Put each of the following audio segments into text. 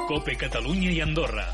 COPE Catalunya i Andorra.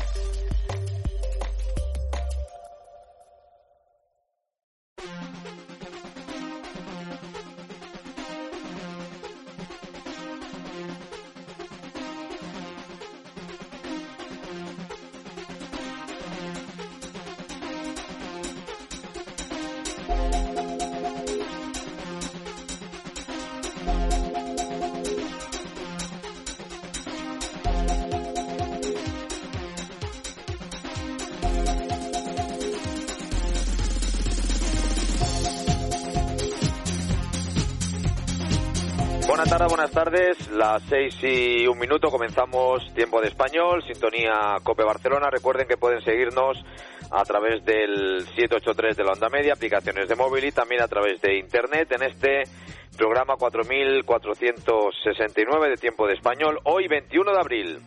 Buenas tardes, las 6:01, comenzamos Tiempo de Español, sintonía COPE Barcelona. Recuerden que pueden seguirnos a través del 783 de la onda media, aplicaciones de móvil y también a través de internet en este programa 4469 de Tiempo de Español, hoy 21 de abril.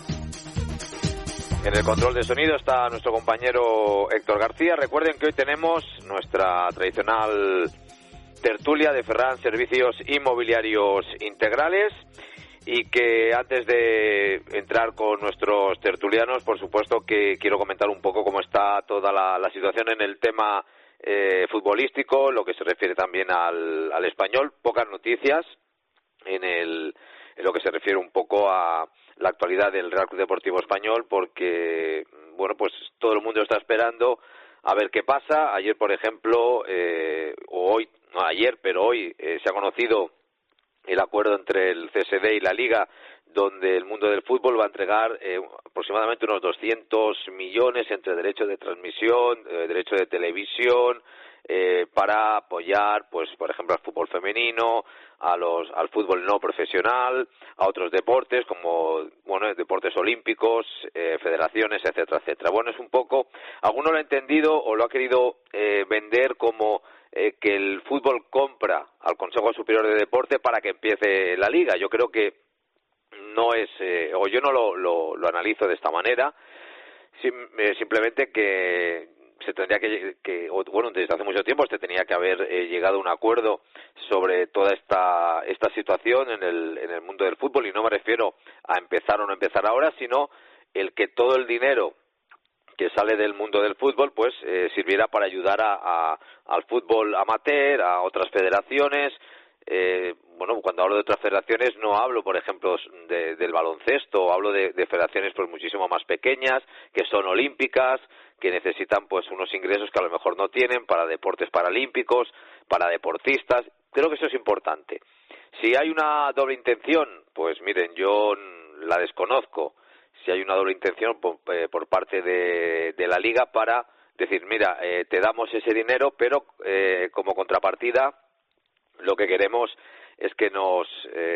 En el control de sonido está nuestro compañero Héctor García. Recuerden que hoy tenemos nuestra tradicional tertulia de Ferran Servicios Inmobiliarios Integrales y que antes de entrar con nuestros tertulianos, por supuesto que quiero comentar un poco cómo está toda la situación en el tema futbolístico, lo que se refiere también al español. Pocas noticias en lo que se refiere un poco a la actualidad del Real Club Deportivo Español, porque bueno, pues todo el mundo está esperando a ver qué pasa. Ayer, por ejemplo, hoy se ha conocido el acuerdo entre el CSD y la Liga, donde el mundo del fútbol va a entregar aproximadamente unos 200 millones entre derechos de transmisión, derechos de televisión, para apoyar, pues, por ejemplo, al fútbol femenino, al fútbol no profesional, a otros deportes como, bueno, deportes olímpicos, federaciones, etcétera, etcétera. Bueno, es un poco, alguno lo ha entendido o lo ha querido vender como que el fútbol compra al Consejo Superior de Deporte para que empiece la Liga. Yo creo que no es, o yo no lo analizo de esta manera, simplemente que se tendría bueno, desde hace mucho tiempo se tenía que haber llegado a un acuerdo sobre toda esta situación en el mundo del fútbol, y no me refiero a empezar o no empezar ahora, sino el que todo el dinero que sale del mundo del fútbol pues sirviera para ayudar al fútbol amateur, a otras federaciones. Bueno, cuando hablo de otras federaciones no hablo, por ejemplo, del baloncesto, hablo de federaciones pues muchísimo más pequeñas, que son olímpicas, que necesitan pues unos ingresos que a lo mejor no tienen para deportes paralímpicos, para deportistas. Creo que eso es importante. Si hay una doble intención, pues miren, yo la desconozco. Si hay una doble intención por parte de la Liga para decir, mira, te damos ese dinero, pero como contrapartida lo que queremos es que nos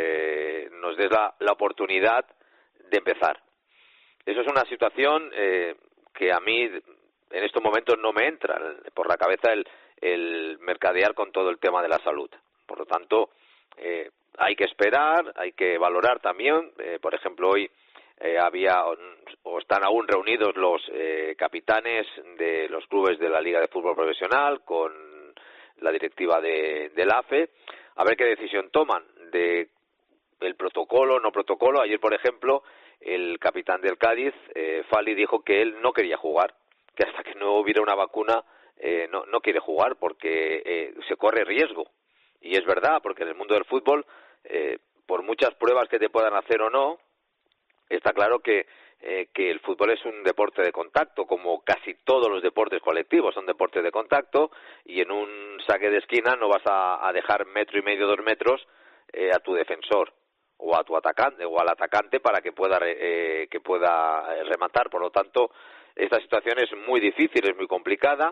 des la oportunidad de empezar. Eso es una situación que a mí en estos momentos no me entra por la cabeza el mercadear con todo el tema de la salud. Por lo tanto, hay que esperar, hay que valorar también. Por ejemplo, hoy había o están aún reunidos los capitanes de los clubes de la Liga de Fútbol Profesional con la directiva de la AFE, a ver qué decisión toman de el protocolo, no protocolo. Ayer, por ejemplo, el capitán del Cádiz, Fali, dijo que él no quería jugar, que hasta que no hubiera una vacuna no quiere jugar porque se corre riesgo. Y es verdad, porque en el mundo del fútbol, por muchas pruebas que te puedan hacer o no, está claro que el fútbol es un deporte de contacto, como casi todos los deportes colectivos son deportes de contacto, y en un saque de esquina no vas a dejar 1,5 metros, 2 metros a tu defensor o a tu atacante o al atacante para que pueda rematar. Por lo tanto, esta situación es muy difícil, es muy complicada.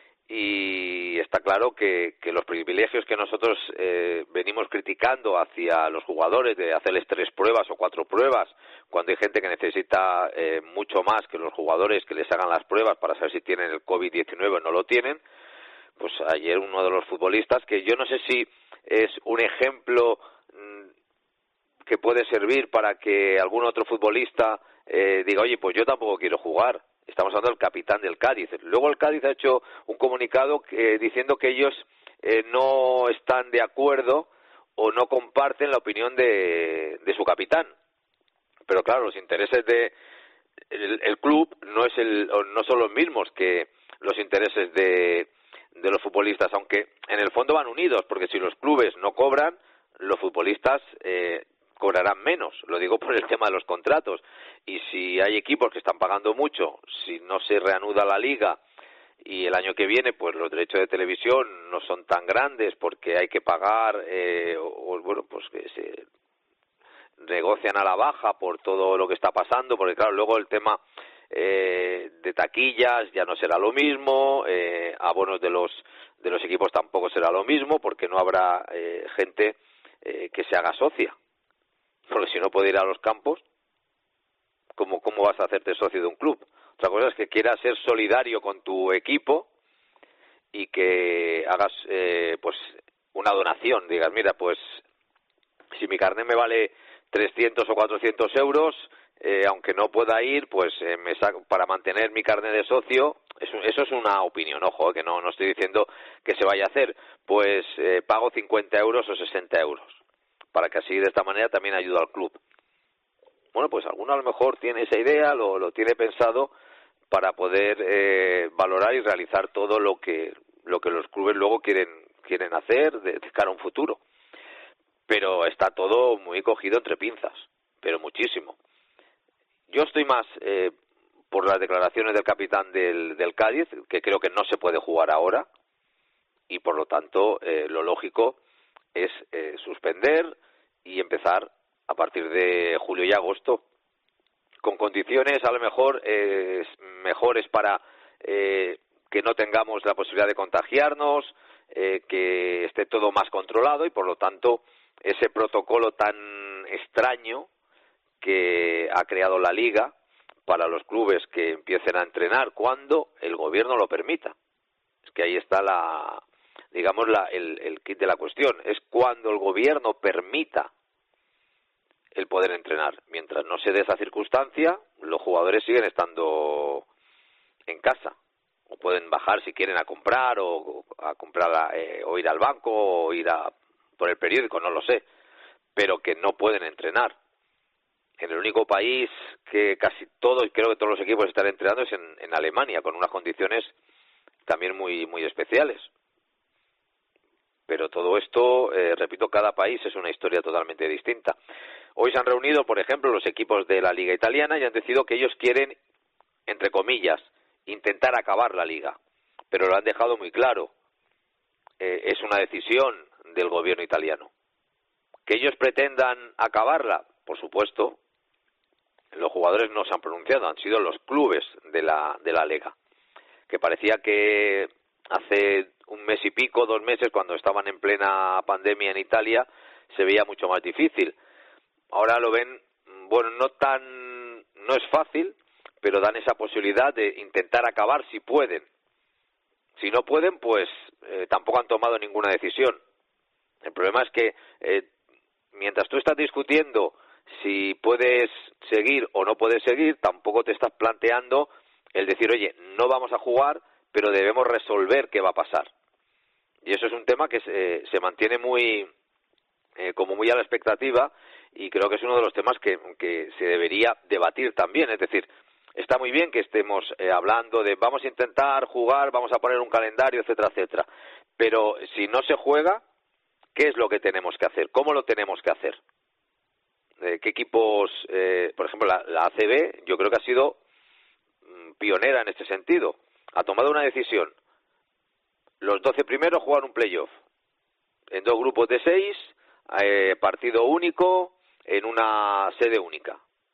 Y está claro que los privilegios que nosotros venimos criticando hacia los jugadores de hacerles 3 pruebas o 4 pruebas, cuando hay gente que necesita mucho más que los jugadores que les hagan las pruebas para saber si tienen el COVID-19 o no lo tienen, pues ayer uno de los futbolistas, que yo no sé si es un ejemplo que puede servir para que algún otro futbolista diga, oye, pues yo tampoco quiero jugar. Estamos hablando del capitán del Cádiz. Luego el Cádiz ha hecho un comunicado diciendo que ellos no están de acuerdo o no comparten la opinión de su capitán, pero claro, los intereses de el club no son los mismos que los intereses de los futbolistas, aunque en el fondo van unidos, porque si los clubes no cobran, los futbolistas cobrarán menos. Lo digo por el tema de los contratos. Y si hay equipos que están pagando mucho, si no se reanuda la liga y el año que viene pues los derechos de televisión no son tan grandes porque hay que pagar bueno, pues que se negocian a la baja por todo lo que está pasando, porque claro, luego el tema de taquillas ya no será lo mismo, abonos de los equipos tampoco será lo mismo, porque no habrá gente que se haga socia, porque si no puede ir a los campos, ¿cómo vas a hacerte socio de un club? Otra cosa es que quieras ser solidario con tu equipo y que hagas pues una donación, digas, mira, pues si mi carnet me vale 300 o 400 euros, aunque no pueda ir, pues me saco para mantener mi carnet de socio. Eso es una opinión, ojo, que no estoy diciendo que se vaya a hacer, pues pago 50 euros o 60 euros, para que así de esta manera también ayudo al club. Bueno, pues alguno a lo mejor tiene esa idea, lo tiene pensado para poder valorar y realizar todo lo que los clubes luego quieren hacer de cara a un futuro. Pero está todo muy cogido entre pinzas, pero muchísimo. Yo estoy más por las declaraciones del capitán del Cádiz, que creo que no se puede jugar ahora, y por lo tanto lo lógico es suspender y empezar a partir de julio y agosto, con condiciones a lo mejor mejores para que no tengamos la posibilidad de contagiarnos, que esté todo más controlado y por lo tanto ese protocolo tan extraño que ha creado la Liga para los clubes que empiecen a entrenar cuando el gobierno lo permita. Es que ahí está el kit de la cuestión. Es cuando el gobierno permita el poder entrenar. Mientras no se dé esa circunstancia, los jugadores siguen estando en casa. O pueden bajar si quieren a comprar o ir al banco o ir por el periódico, no lo sé, pero que no pueden entrenar. En el único país que casi todos, creo que todos los equipos están entrenando es en Alemania, con unas condiciones también muy, muy especiales. Pero todo esto, repito, cada país es una historia totalmente distinta. Hoy se han reunido, por ejemplo, los equipos de la Liga Italiana y han decidido que ellos quieren, entre comillas, intentar acabar la Liga. Pero lo han dejado muy claro. Es una decisión del gobierno italiano. ¿Que ellos pretendan acabarla? Por supuesto. Los jugadores no se han pronunciado, han sido los clubes de la Liga. Que parecía que hace un mes y pico, 2 meses, cuando estaban en plena pandemia en Italia, se veía mucho más difícil. Ahora lo ven, bueno, no es fácil, pero dan esa posibilidad de intentar acabar si pueden. Si no pueden, pues tampoco han tomado ninguna decisión. El problema es que mientras tú estás discutiendo si puedes seguir o no puedes seguir, tampoco te estás planteando el decir, oye, no vamos a jugar, pero debemos resolver qué va a pasar. Y eso es un tema que se mantiene como muy a la expectativa y creo que es uno de los temas que se debería debatir también. Es decir, está muy bien que estemos hablando de vamos a intentar jugar, vamos a poner un calendario, etcétera, etcétera. Pero si no se juega, ¿qué es lo que tenemos que hacer? ¿Cómo lo tenemos que hacer? ¿Qué equipos, por ejemplo, la ACB, yo creo que ha sido pionera en este sentido? Ha tomado una decisión. Los 12 primeros juegan un playoff en 2 grupos de 6, partido único, en una sede única.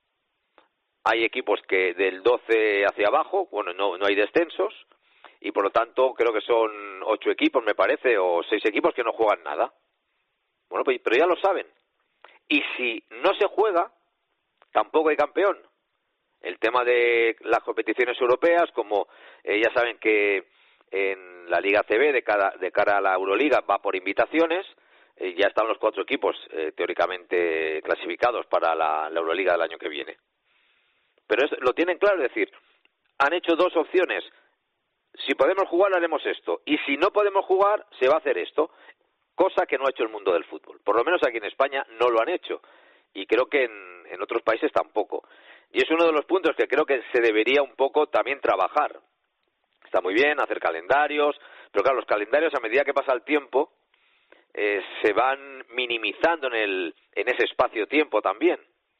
Hay equipos que del 12 hacia abajo, bueno, no hay descensos, y por lo tanto creo que son 8 equipos, me parece, o 6 equipos que no juegan nada. Bueno, pues, pero ya lo saben. Y si no se juega, tampoco hay campeón. El tema de las competiciones europeas, como ya saben que en la Liga CB, de cara a la Euroliga, va por invitaciones, ya están los 4 equipos teóricamente clasificados para la Euroliga del año que viene. Pero lo tienen claro, es decir, han hecho 2 opciones. Si podemos jugar, haremos esto. Y si no podemos jugar, se va a hacer esto. Cosa que no ha hecho el mundo del fútbol. Por lo menos aquí en España no lo han hecho. Y creo que en otros países tampoco. Y es uno de los puntos que creo que se debería un poco también trabajar. Está muy bien hacer calendarios, pero claro, los calendarios a medida que pasa el tiempo se van minimizando en ese espacio-tiempo también.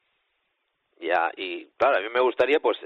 Y claro, a mí me gustaría, pues,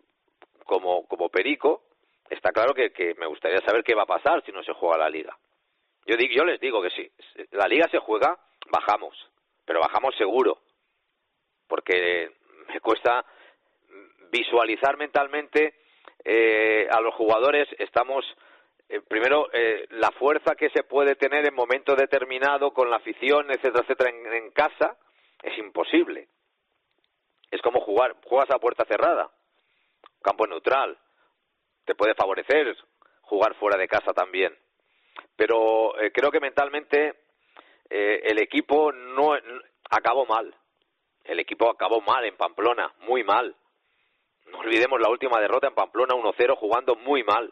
como perico, está claro que me gustaría saber qué va a pasar si no se juega la Liga. Yo les digo que si la Liga se juega, bajamos, pero bajamos seguro, porque me cuesta visualizar mentalmente a los jugadores. Estamos primero la fuerza que se puede tener en momento determinado con la afición, etcétera, etcétera, en casa es imposible. Es como juegas a puerta cerrada, campo neutral, te puede favorecer jugar fuera de casa también, pero creo que mentalmente el equipo acabó mal. El equipo acabó mal en Pamplona, muy mal. No olvidemos la última derrota en Pamplona, 1-0, jugando muy mal.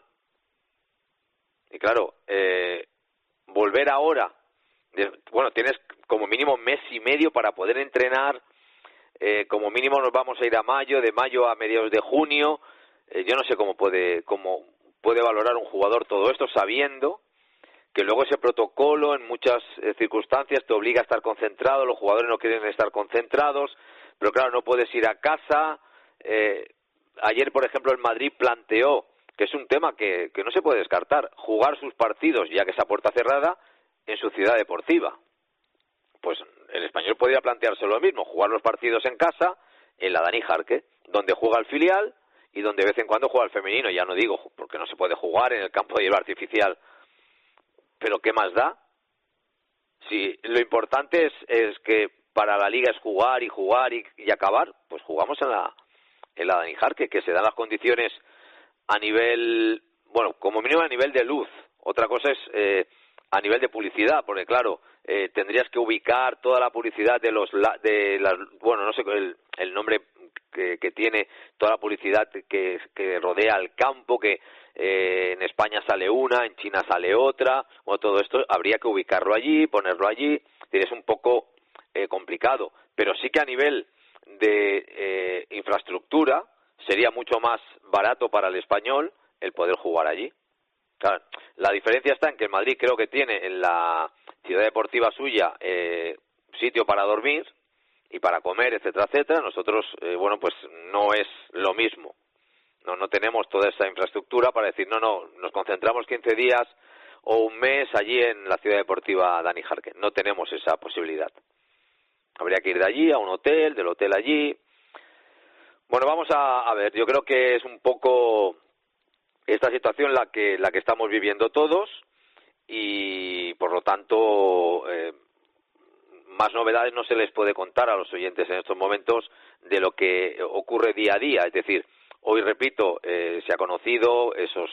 Y claro, volver ahora, bueno, tienes como mínimo mes y medio para poder entrenar, como mínimo nos vamos a ir a mayo, de mayo a mediados de junio. Yo no sé cómo puede valorar un jugador todo esto sabiendo que luego ese protocolo en muchas circunstancias te obliga a estar concentrado, los jugadores no quieren estar concentrados, pero claro, no puedes ir a casa. Ayer, por ejemplo, el Madrid planteó, que es un tema que no se puede descartar, jugar sus partidos, ya que es a puerta cerrada, en su ciudad deportiva. Pues el Español podría plantearse lo mismo, jugar los partidos en casa, en la Dani Jarque, donde juega el filial y donde de vez en cuando juega el femenino. Ya no digo, porque no se puede jugar en el campo de hielo artificial. Pero ¿qué más da? Si lo importante es que para la Liga es jugar y acabar, pues jugamos en la Dani Jarque, que se dan las condiciones a nivel, bueno, como mínimo a nivel de luz. Otra cosa es a nivel de publicidad, porque claro, tendrías que ubicar toda la publicidad de las, bueno, no sé el nombre que tiene toda la publicidad que rodea el campo, que en España sale una, en China sale otra, o todo esto habría que ubicarlo allí, ponerlo allí. Es un poco complicado, pero sí que a nivel de infraestructura sería mucho más barato para el Español el poder jugar allí. Claro, la diferencia está en que el Madrid creo que tiene en la ciudad deportiva suya sitio para dormir y para comer, etcétera, etcétera. Nosotros, bueno, pues no es lo mismo. No tenemos toda esa infraestructura para decir, no, nos concentramos 15 días o un mes allí en la ciudad deportiva Dani Jarque. No tenemos esa posibilidad. Habría que ir de allí a un hotel, del hotel allí. Bueno, vamos a ver, yo creo que es un poco esta situación la que estamos viviendo todos y por lo tanto más novedades no se les puede contar a los oyentes en estos momentos de lo que ocurre día a día. Es decir, hoy, repito, se ha conocido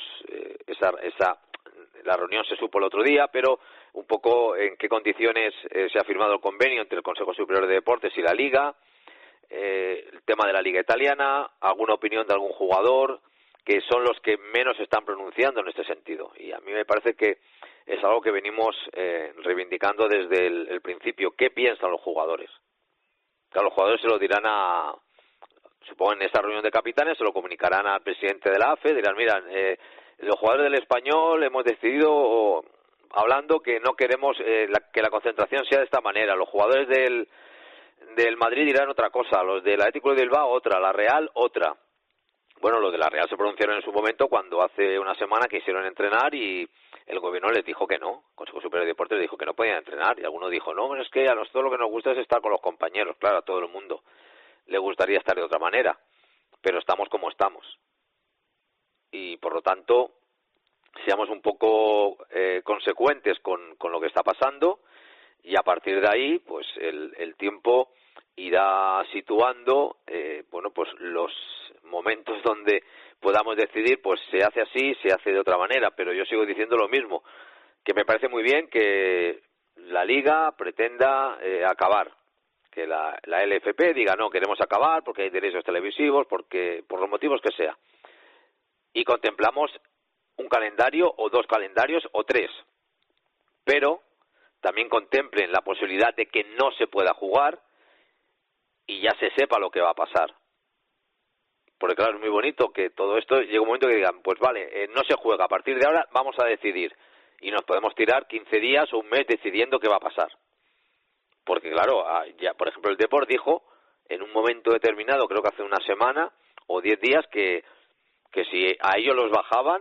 la reunión se supo el otro día, pero un poco en qué condiciones se ha firmado el convenio entre el Consejo Superior de Deportes y la Liga, el tema de la Liga Italiana, alguna opinión de algún jugador, que son los que menos se están pronunciando en este sentido. Y a mí me parece que es algo que venimos reivindicando desde el principio. ¿Qué piensan los jugadores? Claro, los jugadores se lo dirán supongo en esta reunión de capitanes, se lo comunicarán al presidente de la AFE, dirán, mira, los jugadores del Español hemos decidido, hablando, que no queremos que la concentración sea de esta manera. Los jugadores del Madrid dirán otra cosa, los del Atlético de Bilbao otra, la Real otra. Bueno, los de la Real se pronunciaron en su momento cuando hace una semana quisieron entrenar y el gobierno les dijo que no, el Consejo Superior de Deportes les dijo que no podían entrenar y alguno dijo, no, es que a nosotros lo que nos gusta es estar con los compañeros. Claro, a todo el mundo le gustaría estar de otra manera, pero estamos como estamos. Y por lo tanto, seamos un poco consecuentes con lo que está pasando y a partir de ahí, pues el tiempo irá situando, bueno, pues los momentos donde podamos decidir, pues se hace así, se hace de otra manera, pero yo sigo diciendo lo mismo, que me parece muy bien que la Liga pretenda acabar, que la LFP diga no, queremos acabar porque hay derechos televisivos, porque por los motivos que sea, y contemplamos un calendario o 2 calendarios o 3, pero también contemplen la posibilidad de que no se pueda jugar y ya se sepa lo que va a pasar. Porque claro, es muy bonito que todo esto llegue un momento que digan, pues vale, no se juega, a partir de ahora vamos a decidir. Y nos podemos tirar 15 días o un mes decidiendo qué va a pasar. Porque claro, ya por ejemplo el Depor dijo en un momento determinado, creo que hace una semana o 10 días, que si a ellos los bajaban,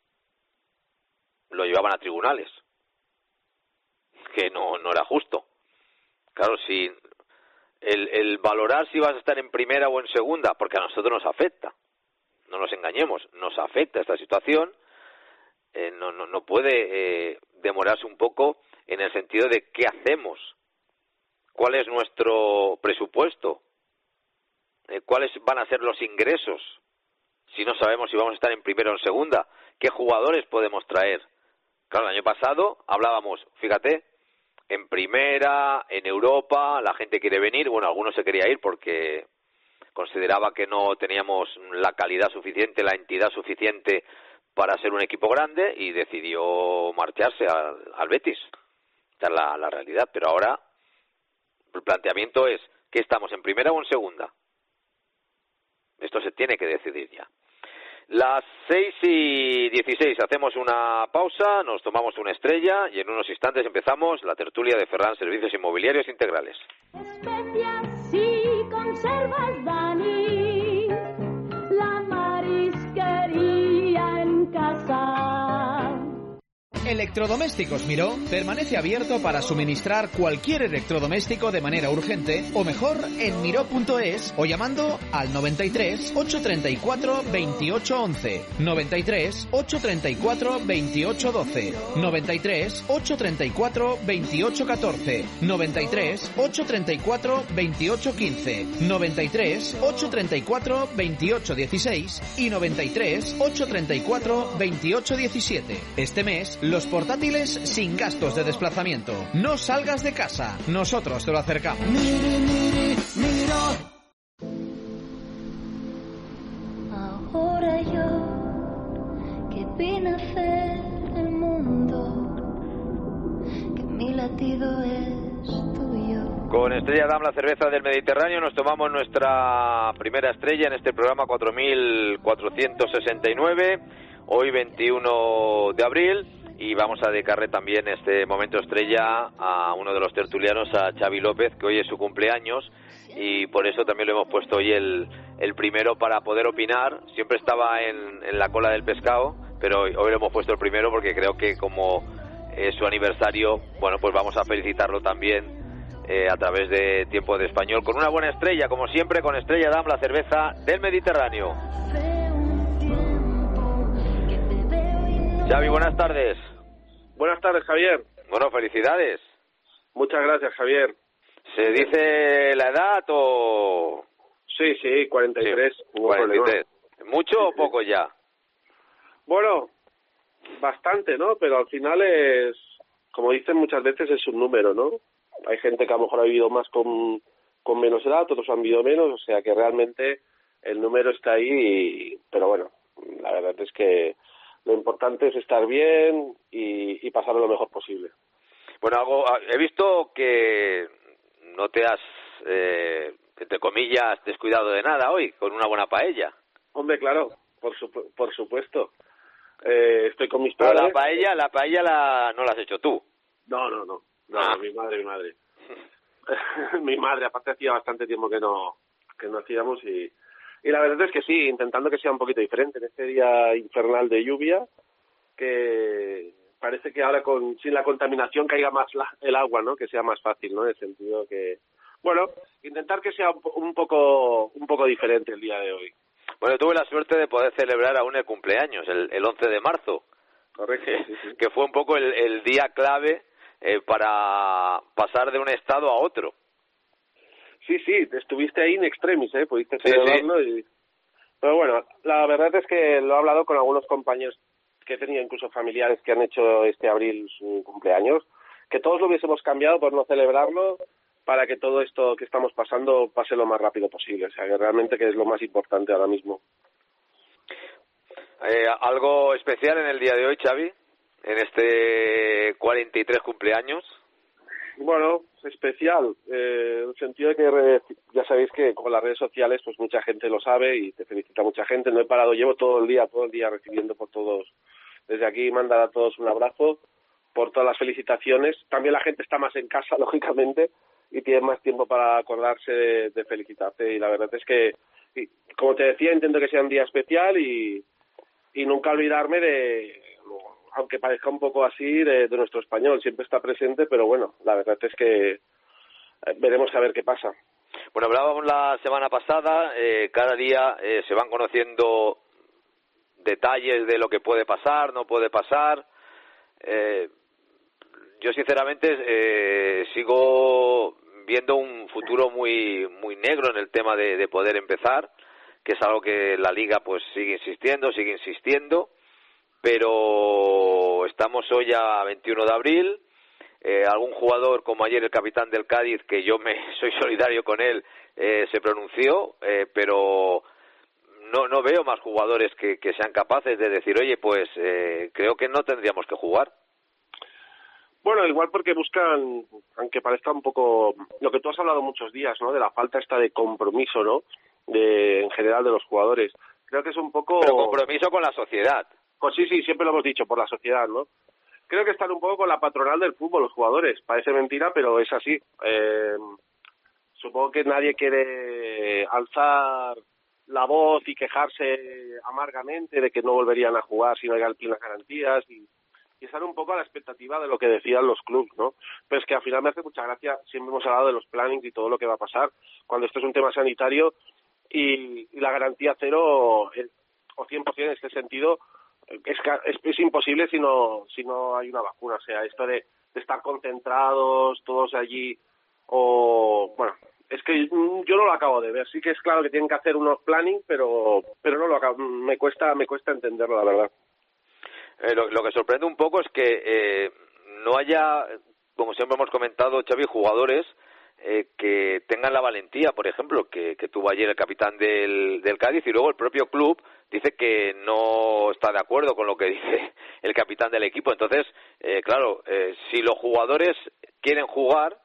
lo llevaban a tribunales. Que no era justo. Claro, si el valorar si vas a estar en primera o en segunda, porque a nosotros nos afecta, no nos engañemos, nos afecta esta situación, no puede demorarse un poco en el sentido de qué hacemos, cuál es nuestro presupuesto, cuáles van a ser los ingresos, si no sabemos si vamos a estar en primera o en segunda, qué jugadores podemos traer. Claro, el año pasado hablábamos, fíjate, en primera, en Europa, la gente quiere venir, bueno, algunos se quería ir porque consideraba que no teníamos la calidad suficiente, la entidad suficiente para ser un equipo grande y decidió marcharse al Betis. Esta es la realidad, pero ahora el planteamiento es que estamos en primera o en segunda. Esto se tiene que decidir ya. Las 6:16, hacemos una pausa, nos tomamos una estrella y en unos instantes empezamos la tertulia de Ferran Servicios Inmobiliarios Integrales. Especias y conservas, Dani, la marisquería en casa. Electrodomésticos Miró permanece abierto para suministrar cualquier electrodoméstico de manera urgente o mejor en miró.es o llamando al 93 834 2811, 93 834 2812, 93 834 2814, 93 834 2815, 93 834 2816 y 93 834 2817. Este mes los portátiles sin gastos de desplazamiento. No salgas de casa, nosotros te lo acercamos. Mira. Ahora yo que vine a hacer el mundo, que mi latido es tuyo. Con Estrella Damm, la cerveza del Mediterráneo, nos tomamos nuestra primera estrella en este programa 4469, hoy 21 de abril. Y vamos a dedicarle también este momento estrella a uno de los tertulianos, a Xavi López, que hoy es su cumpleaños, y por eso también lo hemos puesto hoy el primero para poder opinar. Siempre estaba en la cola del pescado, pero hoy lo hemos puesto el primero porque creo que como es su aniversario, bueno, pues vamos a felicitarlo también a través de Tiempo de Español, con una buena estrella, como siempre, con Estrella Damm, la cerveza del Mediterráneo. Xavi, buenas tardes. Buenas tardes, Javier. Bueno, felicidades. Muchas gracias, Javier. ¿Se dice la edad o...? Sí, 43. Sí, 43. ¿Mucho o poco ya? Bueno, bastante, ¿no? Pero al final es, como dicen muchas veces, es un número, ¿no? Hay gente que a lo mejor ha vivido más con menos edad, otros han vivido menos, o sea que realmente el número está ahí, pero bueno, la verdad es que lo importante es estar bien y pasarlo lo mejor posible. Bueno, he visto que no te has, entre comillas, descuidado de nada hoy, con una buena paella. Hombre, claro, por supuesto. Estoy con mis padres. Pero la paella no la has hecho tú. No, mi madre. Mi madre, aparte hacía bastante tiempo que no hacíamos y la verdad es que sí, intentando que sea un poquito diferente en este día infernal de lluvia, que parece que ahora sin la contaminación caiga más el agua, ¿no? Que sea más fácil, ¿no? En el sentido que, bueno, intentar que sea un poco diferente el día de hoy. Bueno, tuve la suerte de poder celebrar aún el cumpleaños, el 11 de marzo. Correcto, sí. Que fue un poco el día clave para pasar de un estado a otro. Sí, estuviste ahí in extremis, pudiste celebrarlo. Sí. Pero bueno, la verdad es que lo he hablado con algunos compañeros que he tenido, incluso familiares que han hecho este abril su cumpleaños, que todos lo hubiésemos cambiado por no celebrarlo, para que todo esto que estamos pasando pase lo más rápido posible. O sea, que realmente que es lo más importante ahora mismo. ¿Algo especial en el día de hoy, Xavi? En este 43 cumpleaños. Bueno, especial, en el sentido de que ya sabéis que con las redes sociales pues mucha gente lo sabe y te felicita mucha gente. No he parado, llevo todo el día recibiendo por todos. Desde aquí mandar a todos un abrazo por todas las felicitaciones. También la gente está más en casa, lógicamente, y tiene más tiempo para acordarse de felicitarte. Y la verdad es que, como te decía, intento que sea un día especial y nunca olvidarme de, aunque parezca un poco así, de nuestro español. Siempre está presente, pero bueno, la verdad es que veremos a ver qué pasa. Bueno, hablábamos la semana pasada, cada día se van conociendo detalles de lo que puede pasar, no puede pasar. Yo sinceramente sigo viendo un futuro muy negro en el tema de poder empezar, que es algo que la Liga pues sigue insistiendo, pero estamos hoy a 21 de abril. Algún jugador, como ayer el capitán del Cádiz, que yo soy solidario con él, se pronunció, pero no veo más jugadores que sean capaces de decir, oye, pues creo que no tendríamos que jugar. Bueno, igual porque buscan, aunque parezca un poco lo que tú has hablado muchos días, ¿no? De la falta esta de compromiso, ¿no? En general de los jugadores. Creo que es un poco... Pero compromiso con la sociedad. Pues sí, siempre lo hemos dicho, por la sociedad, ¿no? Creo que están un poco con la patronal del fútbol los jugadores. Parece mentira, pero es así. Supongo que nadie quiere alzar la voz y quejarse amargamente de que no volverían a jugar si no hay plenas garantías y estar un poco a la expectativa de lo que decían los clubes, ¿no? Pero es que al final me hace mucha gracia, siempre hemos hablado de los plannings y todo lo que va a pasar cuando esto es un tema sanitario y la garantía cero o 100% en este sentido es imposible si no hay una vacuna. O sea, esto de estar concentrados todos allí bueno, es que yo no lo acabo de ver. Sí que es claro que tienen que hacer unos planning, pero no lo acabo, me cuesta entenderlo, la verdad. Lo que sorprende un poco es que no haya, como siempre hemos comentado, Xavi, jugadores que tengan la valentía, por ejemplo, que tuvo ayer el capitán del Cádiz, y luego el propio club dice que no está de acuerdo con lo que dice el capitán del equipo. Entonces, claro, si los jugadores quieren jugar,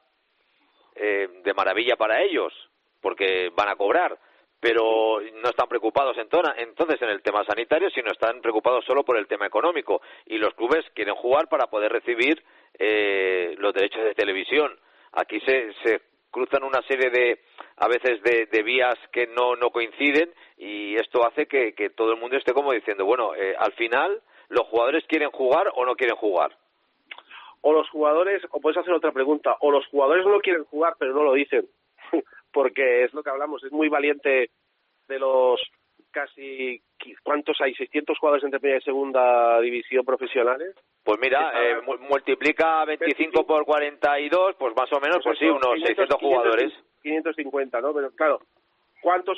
de maravilla para ellos, porque van a cobrar, pero no están preocupados entonces en el tema sanitario, sino están preocupados solo por el tema económico, y los clubes quieren jugar para poder recibir los derechos de televisión. Aquí se cruzan una serie a veces de vías que no coinciden, y esto hace que todo el mundo esté como diciendo, bueno, al final los jugadores quieren jugar o no quieren jugar. O los jugadores, o puedes hacer otra pregunta, o los jugadores no quieren jugar pero no lo dicen, porque es lo que hablamos, es muy valiente de los casi, ¿cuántos hay? 600 jugadores entre primera y segunda división profesionales. Pues mira, multiplica 25 por 42, pues más o menos, pues sí, unos 600 jugadores. 550, ¿no? Pero claro, ¿cuántos?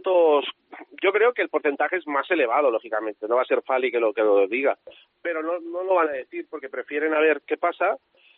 Yo creo que el porcentaje es más elevado, lógicamente, no va a ser Fali que lo diga, pero no lo van a decir porque prefieren a ver qué pasa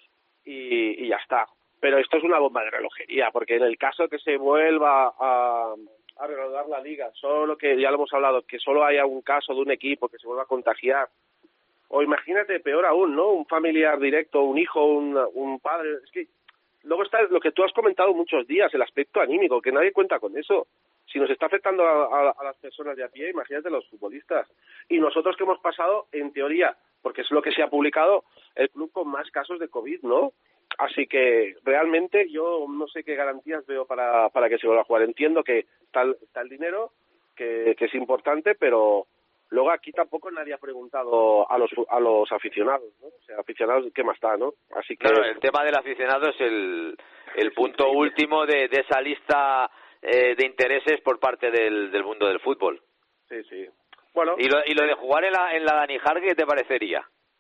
y ya está. Pero esto es una bomba de relojería, porque en el caso que se vuelva a reanudar la liga, solo que ya lo hemos hablado, que solo haya un caso de un equipo que se vuelva a contagiar, o imagínate, peor aún, ¿no? Un familiar directo, un hijo, un padre. Es que luego está lo que tú has comentado muchos días, el aspecto anímico, que nadie cuenta con eso. Si nos está afectando a las personas de a pie, imagínate los futbolistas. Y nosotros que hemos pasado, en teoría, porque es lo que se ha publicado, el club con más casos de COVID, ¿no? Así que realmente yo no sé qué garantías veo para que se vuelva a jugar. Entiendo que está el dinero, que es importante, pero luego aquí tampoco nadie ha preguntado a los aficionados, ¿no? O sea, aficionados, ¿qué más da, no? Así que... Claro, el tema del aficionado es el punto último de esa lista de intereses por parte del mundo del fútbol. Sí. Bueno... ¿Y lo de jugar en la Dani Jarque, qué te parecería?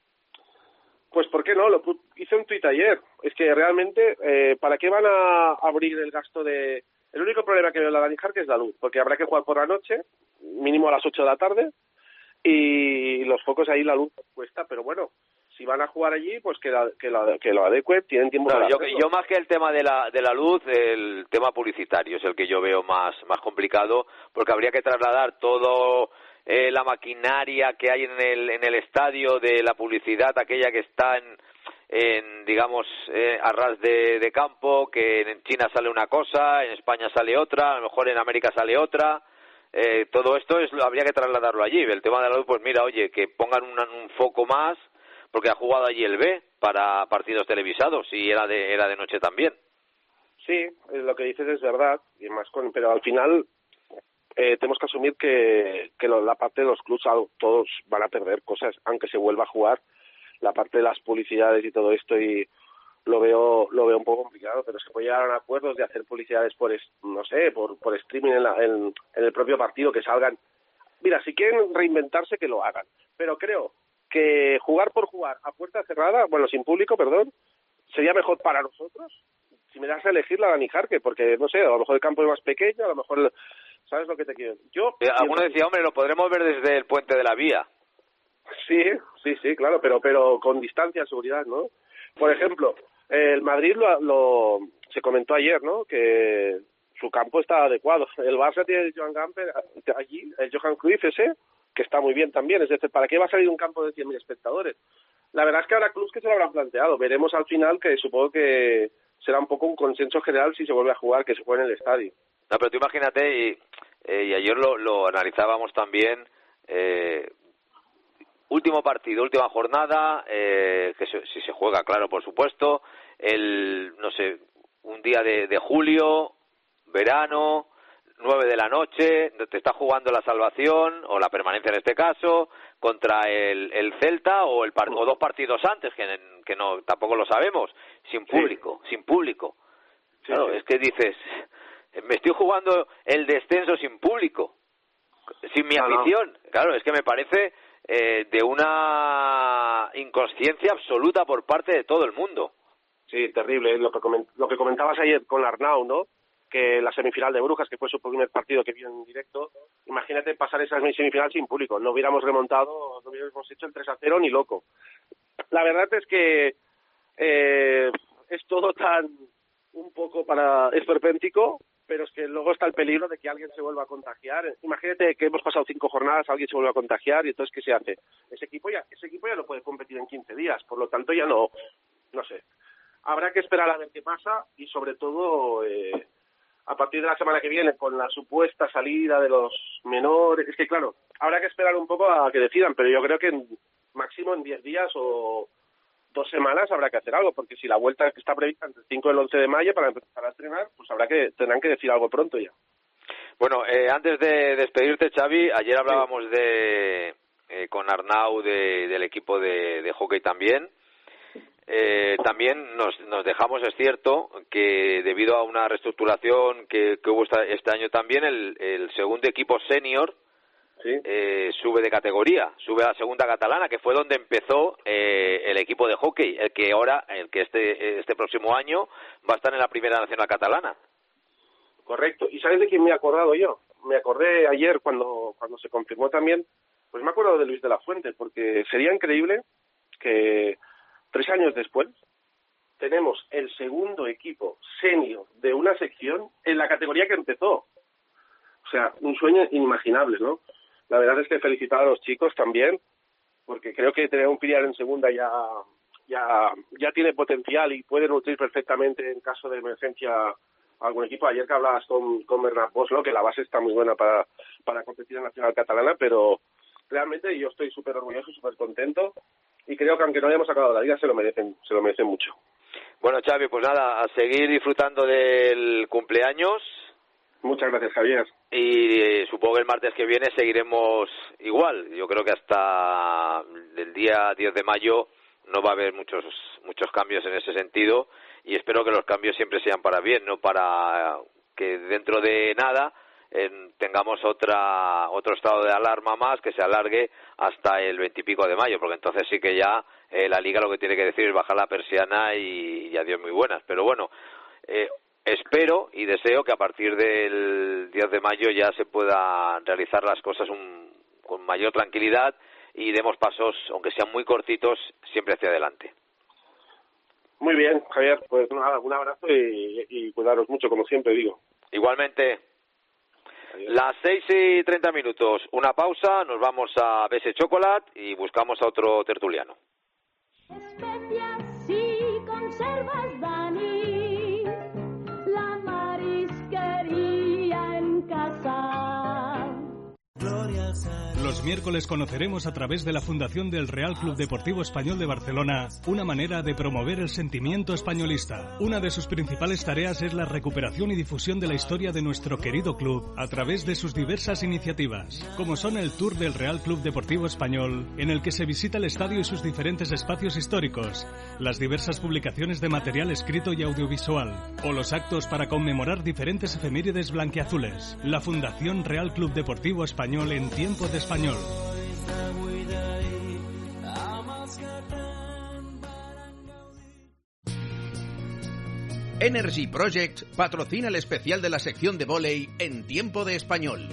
Pues ¿por qué no? Lo hice un tuit ayer. Es que realmente, ¿para qué van a abrir el gasto de...? El único problema que veo en la Dani Jarque es la luz, porque habrá que jugar por la noche, mínimo a las 8 de la tarde, y los focos ahí la luz cuesta, pero bueno, si van a jugar allí, pues que lo adecuen, tienen tiempo para hacerlo. Yo más que el tema de la luz, el tema publicitario es el que yo veo más complicado, porque habría que trasladar todo... la maquinaria que hay en el estadio de la publicidad, aquella que está digamos, a ras de campo, que en China sale una cosa, en España sale otra, a lo mejor en América sale otra. Todo esto habría que trasladarlo allí. El tema de la luz, pues mira, oye, que pongan un foco más, porque ha jugado allí el B para partidos televisados y era de noche también. Sí, lo que dices es verdad, y más pero al final tenemos que asumir que la parte de los clubs todos van a perder cosas, aunque se vuelva a jugar. La parte de las publicidades y todo esto, y lo veo un poco complicado, pero se puede llegar a acuerdos de hacer publicidades por streaming en el propio partido, que salgan. Mira, si quieren reinventarse, que lo hagan, pero creo que jugar por jugar a puerta cerrada, sin público, perdón, sería mejor para nosotros. Si me das a elegir la Dani Jarque, porque no sé, a lo mejor el campo es más pequeño, a lo mejor, ¿sabes lo que te quiero? Alguno decía, hombre, lo podremos ver desde el puente de la Vía. Sí, claro, pero con distancia, seguridad, ¿no? Por ejemplo, el Madrid se comentó ayer, ¿no?, que su campo está adecuado. El Barça tiene el Johan Gamper allí, el Johan Cruyff ese, que está muy bien también. Es decir, ¿para qué va a salir un campo de 100.000 espectadores? La verdad es que habrá clubs que se lo habrán planteado. Veremos al final, que supongo que será un poco un consenso general si se vuelve a jugar, que se juegue en el estadio. No, pero tú imagínate, y ayer lo analizábamos también, último partido, última jornada, si se juega, claro, por supuesto, un día de julio, verano, 9 de la noche, te está jugando la salvación, o la permanencia en este caso, contra el Celta, o 2 partidos antes, que no, tampoco lo sabemos, sin público. Claro, es que dices, me estoy jugando el descenso sin público, sin mi afición. Claro, es que me parece de una inconsciencia absoluta por parte de todo el mundo. Sí, terrible. Lo que comentabas ayer con Arnau, ¿no?, que la semifinal de Brujas, que fue su primer partido que vio en directo, imagínate pasar esa semifinal sin público. No hubiéramos remontado, no hubiéramos hecho el 3-0 ni loco. La verdad es que es todo tan un poco esperpéntico, pero es que luego está el peligro de que alguien se vuelva a contagiar. Imagínate que hemos pasado 5 jornadas, alguien se vuelve a contagiar, y entonces ¿qué se hace? Ese equipo ya no puede competir en 15 días, por lo tanto ya no sé. Habrá que esperar a ver qué pasa, y sobre todo a partir de la semana que viene, con la supuesta salida de los menores. Es que claro, habrá que esperar un poco a que decidan, pero yo creo que máximo en 10 días o 2 semanas habrá que hacer algo, porque si la vuelta está prevista entre el 5 y el 11 de mayo para empezar a estrenar, pues tendrán que decir algo pronto ya. Bueno, antes de despedirte, Xavi, ayer hablábamos con Arnau del equipo de hockey también. También nos dejamos, es cierto, que debido a una reestructuración que hubo este año también, el segundo equipo senior sube de categoría, sube a la segunda catalana, que fue donde empezó el equipo de hockey, el que este próximo año va a estar en la primera nacional catalana. Correcto. ¿Y sabes de quién me he acordado yo? Me acordé ayer cuando se confirmó también, pues me acuerdo de Luis de la Fuente, porque sería increíble que 3 años después tenemos el segundo equipo senior de una sección en la categoría que empezó. O sea, un sueño inimaginable, ¿no? La verdad es que felicitar a los chicos también, porque creo que tener un filial en segunda ya tiene potencial y puede nutrir perfectamente en caso de emergencia algún equipo. Ayer que hablabas con Bernat Boslo, que la base está muy buena para competir en la nacional catalana, pero realmente yo estoy súper orgulloso, súper contento, y creo que aunque no hayamos acabado la liga se lo merecen mucho. Bueno, Xavi, pues nada, a seguir disfrutando del cumpleaños. Muchas gracias, Javier. Y supongo que el martes que viene seguiremos igual. Yo creo que hasta el día 10 de mayo no va a haber muchos cambios en ese sentido, y espero que los cambios siempre sean para bien, no para que dentro de nada tengamos otro estado de alarma más que se alargue hasta el 20 y pico de mayo, porque entonces sí que ya la Liga lo que tiene que decir es bajar la persiana y adiós muy buenas. Pero bueno, espero y deseo que a partir del 10 de mayo ya se puedan realizar las cosas con mayor tranquilidad y demos pasos, aunque sean muy cortitos, siempre hacia adelante. Muy bien, Javier, pues nada, un abrazo y cuidaros mucho, como siempre digo. Igualmente. Las 6:30, una pausa, nos vamos a Bese Chocolate y buscamos a otro tertuliano. Especias los miércoles conoceremos a través de la Fundación del Real Club Deportivo Español de Barcelona una manera de promover el sentimiento españolista. Una de sus principales tareas es la recuperación y difusión de la historia de nuestro querido club a través de sus diversas iniciativas, como son el Tour del Real Club Deportivo Español, en el que se visita el estadio y sus diferentes espacios históricos, las diversas publicaciones de material escrito y audiovisual, o los actos para conmemorar diferentes efemérides blanquiazules. La Fundación Real Club Deportivo Español en tiempo de español. Energy Project patrocina el especial de la sección de vóley en tiempo de español.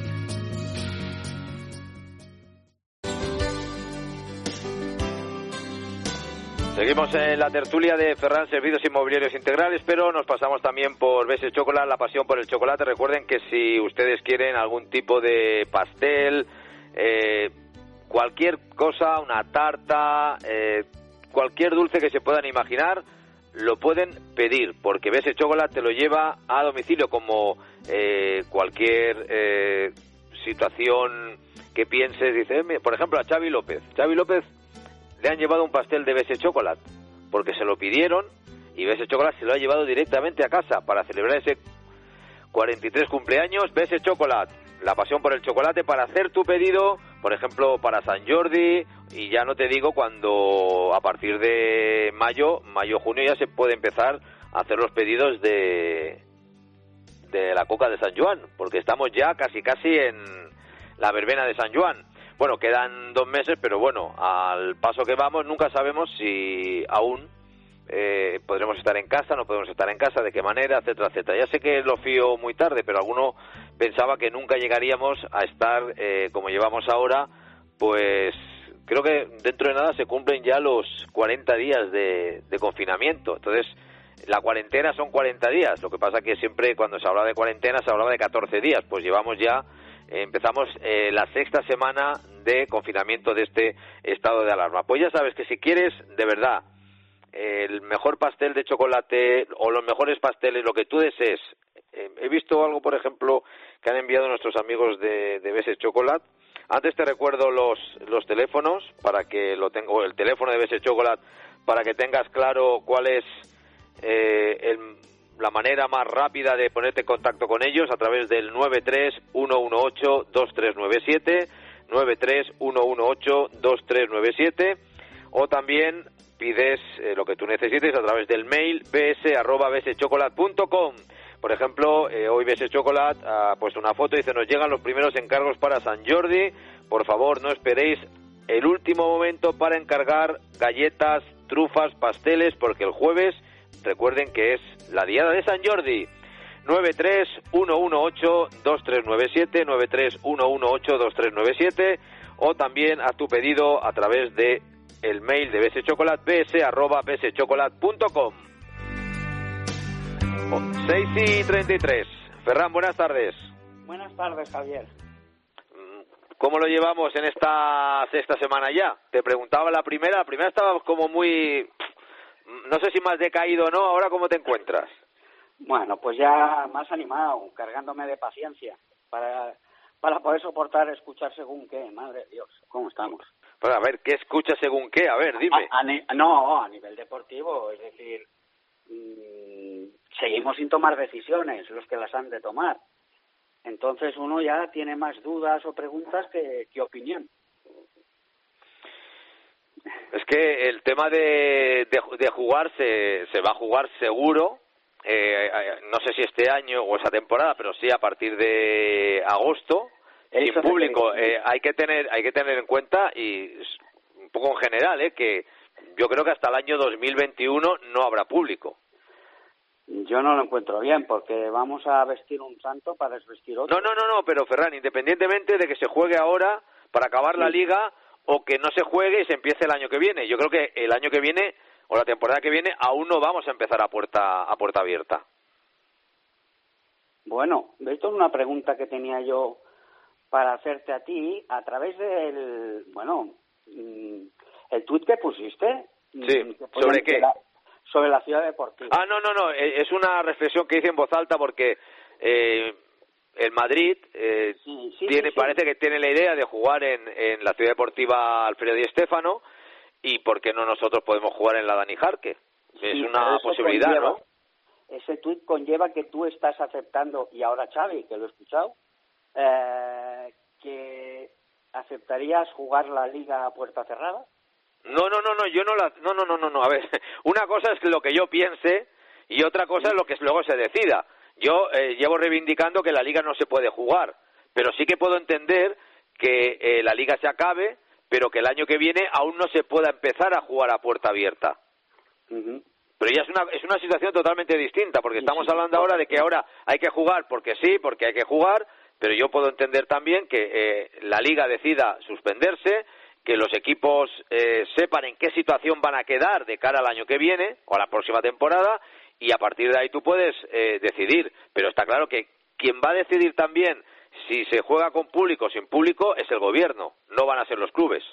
Seguimos en la tertulia de Ferran Servicios Inmobiliarios Integrales, pero nos pasamos también por Bese Chocolate, la pasión por el chocolate. Recuerden que si ustedes quieren algún tipo de pastel, cualquier cosa, una tarta, cualquier dulce que se puedan imaginar, lo pueden pedir, porque Bese Chocolate te lo lleva a domicilio, como cualquier situación que pienses. Dice, por ejemplo, a Xavi López le han llevado un pastel de Bese Chocolate porque se lo pidieron y Bese Chocolate se lo ha llevado directamente a casa para celebrar ese 43 cumpleaños. Bese Chocolate, la pasión por el chocolate, para hacer tu pedido, por ejemplo, para San Jordi, y ya no te digo cuando a partir de mayo, junio, ya se puede empezar a hacer los pedidos de la coca de San Joan, porque estamos ya casi en la verbena de San Joan. Bueno, quedan 2 meses, pero bueno, al paso que vamos nunca sabemos si aún podremos estar en casa, no podremos estar en casa, de qué manera, etcétera, etcétera. Ya sé que lo fío muy tarde, pero alguno pensaba que nunca llegaríamos a estar como llevamos ahora. Pues creo que dentro de nada se cumplen ya los 40 días de confinamiento. Entonces, la cuarentena son 40 días. Lo que pasa que siempre cuando se hablaba de cuarentena se hablaba de 14 días. Pues llevamos ya... empezamos la 6ª semana de confinamiento de este estado de alarma. Pues ya sabes que si quieres, de verdad, el mejor pastel de chocolate o los mejores pasteles, lo que tú desees. He visto algo, por ejemplo, que han enviado nuestros amigos de Bese Chocolate. Antes te recuerdo los teléfonos, para que lo tengo, el teléfono de Bese Chocolate, para que tengas claro cuál es la manera más rápida de ponerte en contacto con ellos, a través del 93-118-2397, 93-118-2397, o también pides lo que tú necesites a través del mail bs@bschocolate.com. Por ejemplo, hoy Bese Chocolate ha puesto una foto y dice: nos llegan los primeros encargos para San Jordi, por favor no esperéis el último momento para encargar galletas, trufas, pasteles, porque el jueves, recuerden que es la diada de San Jordi. 93-118-2397, 93-118-2397, o también haz tu pedido a través de el mail de Bese Chocolate, bs@bschocolate.com. 6:33. Ferran, buenas tardes. Buenas tardes, Javier. ¿Cómo lo llevamos en esta 6ª semana ya? Te preguntaba la primera estaba como muy... no sé si más decaído o no. ¿Ahora cómo te encuentras? Bueno, pues ya más animado, cargándome de paciencia para poder soportar escuchar según qué. Madre de Dios, ¿cómo estamos? Pues a ver, ¿qué escuchas según qué? A ver, dime. A nivel deportivo, es decir, seguimos sin tomar decisiones, los que las han de tomar. Entonces uno ya tiene más dudas o preguntas que opinión. Es que el tema de jugar se va a jugar seguro, no sé si este año o esa temporada, pero sí a partir de agosto, sin público. Hay que tener en cuenta, y un poco en general, que yo creo que hasta el año 2021 no habrá público. Yo no lo encuentro bien, porque vamos a vestir un santo para desvestir otro. No, pero Ferran, independientemente de que se juegue ahora para acabar la liga, o que no se juegue y se empiece el año que viene. Yo creo que el año que viene, o la temporada que viene, aún no vamos a empezar a puerta abierta. Bueno, esto es una pregunta que tenía yo para hacerte a ti, a través del, el tuit que pusiste. Sí, ¿sobre qué? Sobre la ciudad deportiva. No, es una reflexión que hice en voz alta, porque el Madrid parece que tiene la idea de jugar en la Ciudad Deportiva Alfredo Di Stéfano, y ¿por qué no nosotros podemos jugar en la Dani Jarque? Es una posibilidad, ¿no? Ese tuit conlleva que tú estás aceptando, y ahora Xavi, que lo he escuchado, que aceptarías jugar la Liga a puerta cerrada. No, a ver, una cosa es lo que yo piense y otra cosa es lo que luego se decida. Yo llevo reivindicando que la Liga no se puede jugar, pero sí que puedo entender que la Liga se acabe, pero que el año que viene aún no se pueda empezar a jugar a puerta abierta. Pero ya es una situación totalmente distinta, porque estamos hablando ahora de que ahora hay que jugar porque sí, porque hay que jugar, pero yo puedo entender también que la Liga decida suspenderse, que los equipos sepan en qué situación van a quedar de cara al año que viene o a la próxima temporada, y a partir de ahí tú puedes decidir. Pero está claro que quien va a decidir también si se juega con público o sin público es el gobierno, no van a ser los clubes.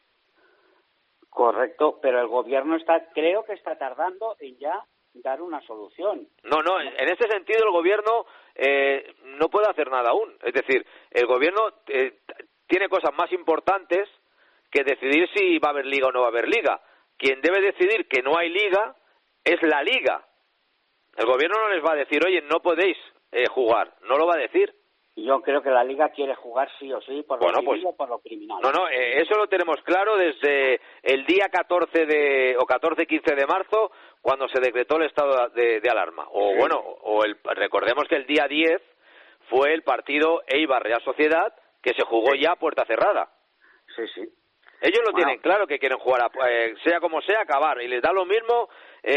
Correcto, pero el gobierno creo que está tardando en ya dar una solución. No, en ese sentido el gobierno no puede hacer nada aún. Es decir, el gobierno tiene cosas más importantes que decidir si va a haber liga o no va a haber liga. Quien debe decidir que no hay liga es la liga. El gobierno no les va a decir, oye, no podéis jugar, no lo va a decir. Yo creo que la Liga quiere jugar sí o sí, por lo civil o por lo criminal. Eso lo tenemos claro desde el día 14 o 14-15 de marzo, cuando se decretó el estado de alarma. Recordemos que el día 10 fue el partido Eibar Real Sociedad, que se jugó ya a puerta cerrada. Sí. Ellos lo tienen claro, que quieren jugar, sea como sea, acabar, y les da lo mismo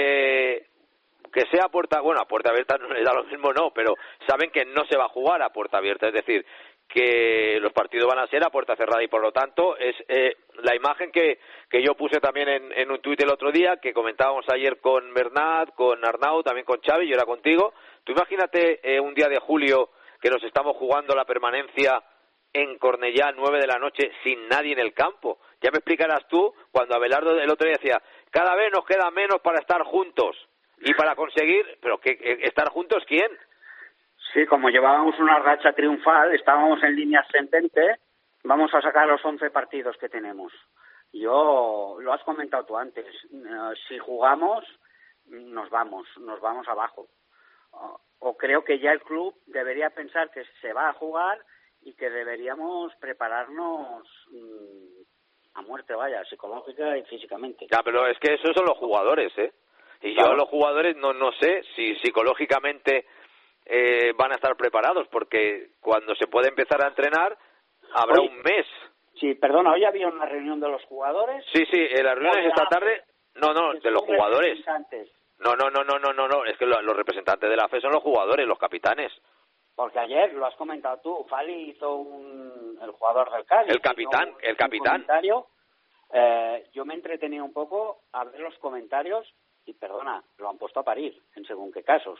que sea a puerta abierta, no les da lo mismo, pero saben que no se va a jugar a puerta abierta, es decir, que los partidos van a ser a puerta cerrada, y por lo tanto es la imagen que yo puse también en un tuit el otro día, que comentábamos ayer con Bernat, con Arnau, también con Xavi, yo era contigo. Tú imagínate un día de julio que nos estamos jugando la permanencia en Cornellá, 9 de la noche, sin nadie en el campo. Ya me explicarás tú, cuando Abelardo el otro día decía, cada vez nos queda menos para estar juntos y para conseguir, pero ¿qué, estar juntos quién? Sí, como llevábamos una racha triunfal, estábamos en línea ascendente, vamos a sacar los 11 partidos que tenemos. Lo has comentado tú antes, si jugamos, nos vamos abajo. O creo que ya el club debería pensar que se va a jugar y que deberíamos prepararnos a muerte, psicológica y físicamente. Ya, pero es que esos son los jugadores, Y claro. Yo los jugadores no sé si psicológicamente van a estar preparados, porque cuando se puede empezar a entrenar habrá un mes. Sí, perdona, hoy había una reunión de los jugadores. Sí, las reuniones esta tarde. No, de los jugadores. No, es que los representantes de la FE son los jugadores, los capitanes. Porque ayer, lo has comentado tú, Fali hizo el jugador del Cádiz. El capitán. Comentario. Yo me entretenía un poco a ver los comentarios y, perdona, lo han puesto a parir en según qué casos.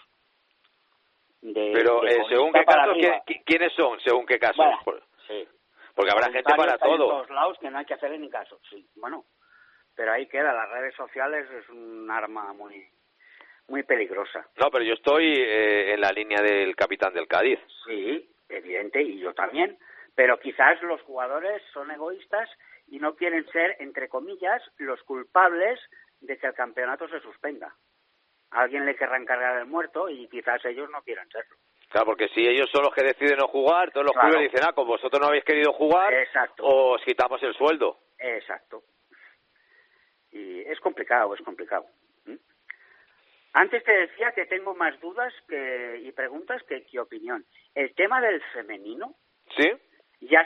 Pero según qué casos, ¿quiénes son? Según qué casos. Bueno, sí. Porque habrá gente para todo. En todos lados que no hay que hacer ni caso. Sí, bueno, pero ahí queda. Las redes sociales es un arma muy peligrosa. No, pero yo estoy en la línea del capitán del Cádiz. Sí, evidente, y yo también. Pero quizás los jugadores son egoístas y no quieren ser, entre comillas, los culpables de que el campeonato se suspenda. A alguien le querrán cargar el muerto y quizás ellos no quieran serlo. Claro, porque si ellos son los que deciden no jugar, todos los clubes dicen, como vosotros no habéis querido jugar, exacto, os quitamos el sueldo. Exacto. Y es complicado. Antes te decía que tengo más dudas y preguntas que opinión. El tema del femenino. ¿Sí? No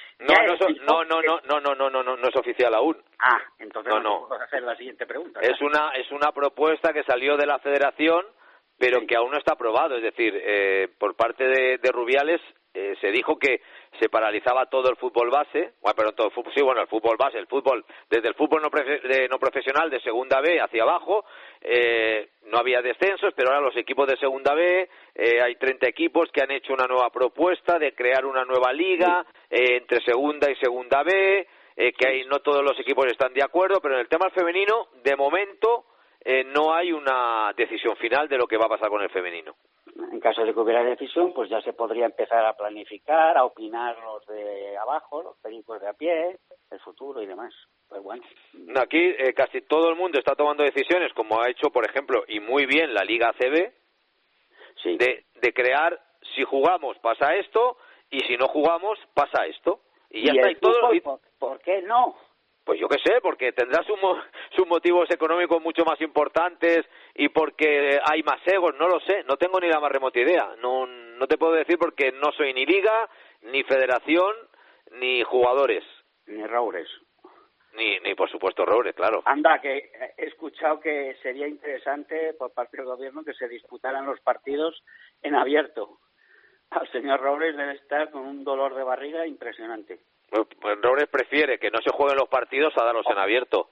es oficial aún. Entonces no puedo hacer la siguiente pregunta. Es una propuesta que salió de la Federación, pero que aún no está aprobado. Es decir, por parte de Rubiales se dijo que se paralizaba todo el fútbol base, el fútbol base, desde el fútbol no profesional de segunda B hacia abajo, no había descensos, pero ahora los equipos de segunda B, hay 30 equipos que han hecho una nueva propuesta de crear una nueva liga entre segunda y segunda B, que ahí no todos los equipos están de acuerdo, pero en el tema femenino, de momento, no hay una decisión final de lo que va a pasar con el femenino. en caso de que hubiera decisión, pues ya se podría empezar a planificar, a opinar los de abajo, los pericos de a pie, el futuro y demás. Pues bueno. Aquí casi todo el mundo está tomando decisiones, como ha hecho, por ejemplo, y muy bien la Liga ACB, sí, de crear, si jugamos pasa esto, y si no jugamos pasa esto. Y ya está. ¿Y todo, ¿por qué no? Pues yo qué sé, porque tendrá sus motivos económicos mucho más importantes y porque hay más egos, no lo sé, no tengo ni la más remota idea. No te puedo decir porque no soy ni liga, ni federación, ni jugadores. Ni Roures. Ni por supuesto Roures, claro. Anda, que he escuchado que sería interesante por parte del gobierno que se disputaran los partidos en abierto. Al señor Roures debe estar con un dolor de barriga impresionante. Pues Roures prefiere que no se jueguen los partidos a darlos en abierto.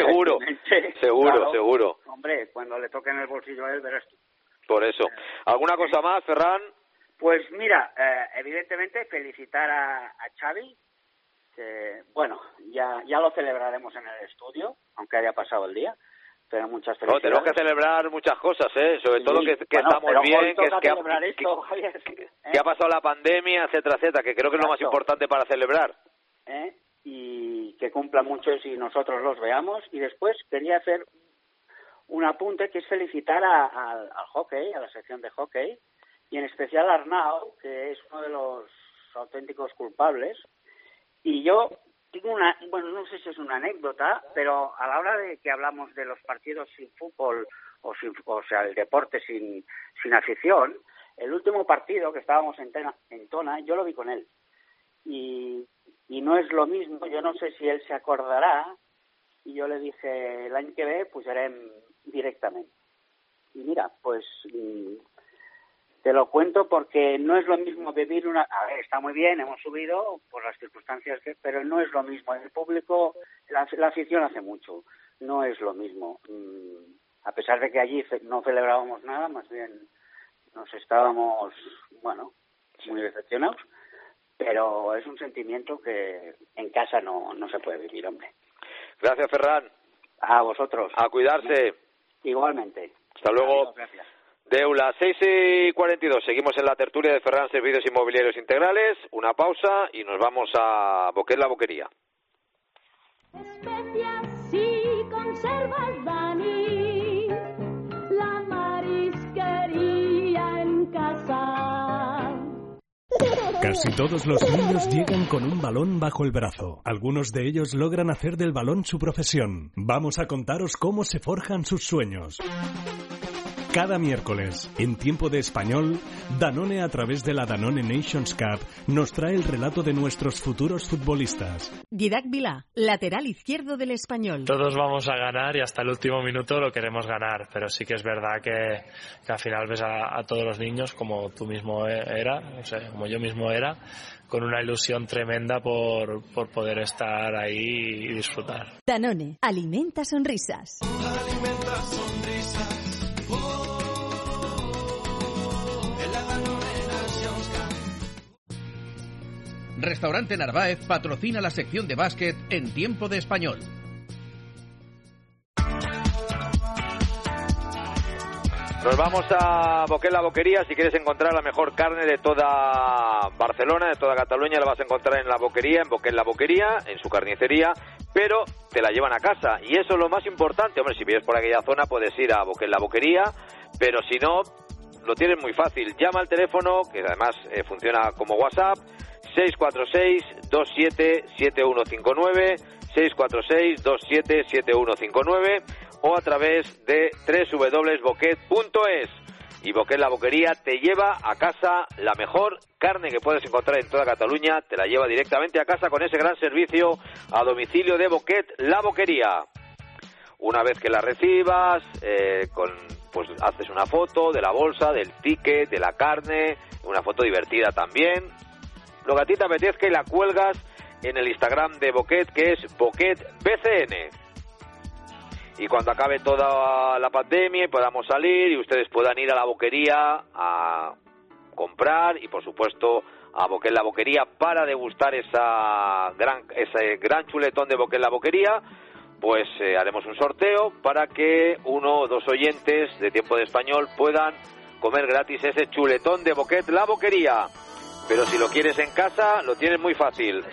Seguro. Hombre, cuando le toque en el bolsillo a él, verás tú. Por eso. ¿Alguna cosa más, Ferran? Pues mira, evidentemente felicitar a Xavi, que bueno, ya lo celebraremos en el estudio, aunque haya pasado el día. Pero muchas felicidades. Tenemos que celebrar muchas cosas, sobre todo que estamos bien, que ha pasado la pandemia, etcétera, que creo que es lo más importante para celebrar. Y que cumpla muchos y nosotros los veamos. Y después quería hacer un apunte, que es felicitar al hockey, a la sección de hockey, y en especial a Arnau, que es uno de los auténticos culpables. Y yo tengo no sé si es una anécdota, pero a la hora de que hablamos de los partidos sin fútbol, o sea, el deporte sin afición, el último partido que estábamos en Tona, yo lo vi con él. Y no es lo mismo, yo no sé si él se acordará, y yo le dije, el año que ve, pues haré directamente. Y mira, pues te lo cuento porque no es lo mismo vivir a ver, está muy bien, hemos subido por las circunstancias pero no es lo mismo. El público, la afición hace mucho, no es lo mismo. A pesar de que allí no celebrábamos nada, más bien nos estábamos, muy decepcionados, pero es un sentimiento que en casa no se puede vivir, hombre. Gracias, Ferran. A vosotros. A cuidarse. Igualmente. Hasta luego. Adiós, gracias. Deula, 6:42. Seguimos en la tertulia de Ferran Servicios Inmobiliarios Integrales. Una pausa y nos vamos a Boquet la Boquería. Especias y conservas, Dani, la marisquería en casa. Casi todos los niños llegan con un balón bajo el brazo. Algunos de ellos logran hacer del balón su profesión. Vamos a contaros cómo se forjan sus sueños. Cada miércoles, en Tiempo de Español, Danone, a través de la Danone Nations Cup, nos trae el relato de nuestros futuros futbolistas. Dídac Vilá, lateral izquierdo del Español. Todos vamos a ganar y hasta el último minuto lo queremos ganar, pero sí que es verdad que al final ves a todos los niños, como tú mismo como yo mismo era, con una ilusión tremenda por poder estar ahí y disfrutar. Danone, alimenta sonrisas. Alimenta sonrisas. Restaurante Narváez patrocina la sección de básquet en Tiempo de Español. Nos vamos a Boquet la Boquería. Si quieres encontrar la mejor carne de toda Barcelona, de toda Cataluña, la vas a encontrar en la Boquería, en Boquet la Boquería, en su carnicería, pero te la llevan a casa. Y eso es lo más importante. Hombre, si vives por aquella zona puedes ir a Boquet la Boquería, pero si no, lo tienes muy fácil. Llama al teléfono, que además funciona como WhatsApp, 646-277159, 646-277159, o a través de www.boquet.es. Y Boquet la Boquería te lleva a casa la mejor carne que puedes encontrar en toda Cataluña, te la lleva directamente a casa con ese gran servicio a domicilio de Boquet la Boquería. Una vez que la recibas, pues haces una foto de la bolsa, del ticket, de la carne, una foto divertida también, lo que a ti te apetezca, y la cuelgas en el Instagram de Boquet, que es BoquetBCN. Y cuando acabe toda la pandemia y podamos salir y ustedes puedan ir a la boquería a comprar, y por supuesto a Boquet la Boquería para degustar ese gran chuletón de Boquet la Boquería, pues haremos un sorteo para que uno o dos oyentes de Tiempo de Español puedan comer gratis ese chuletón de Boquet La Boquería. Pero si lo quieres en casa, lo tienes muy fácil.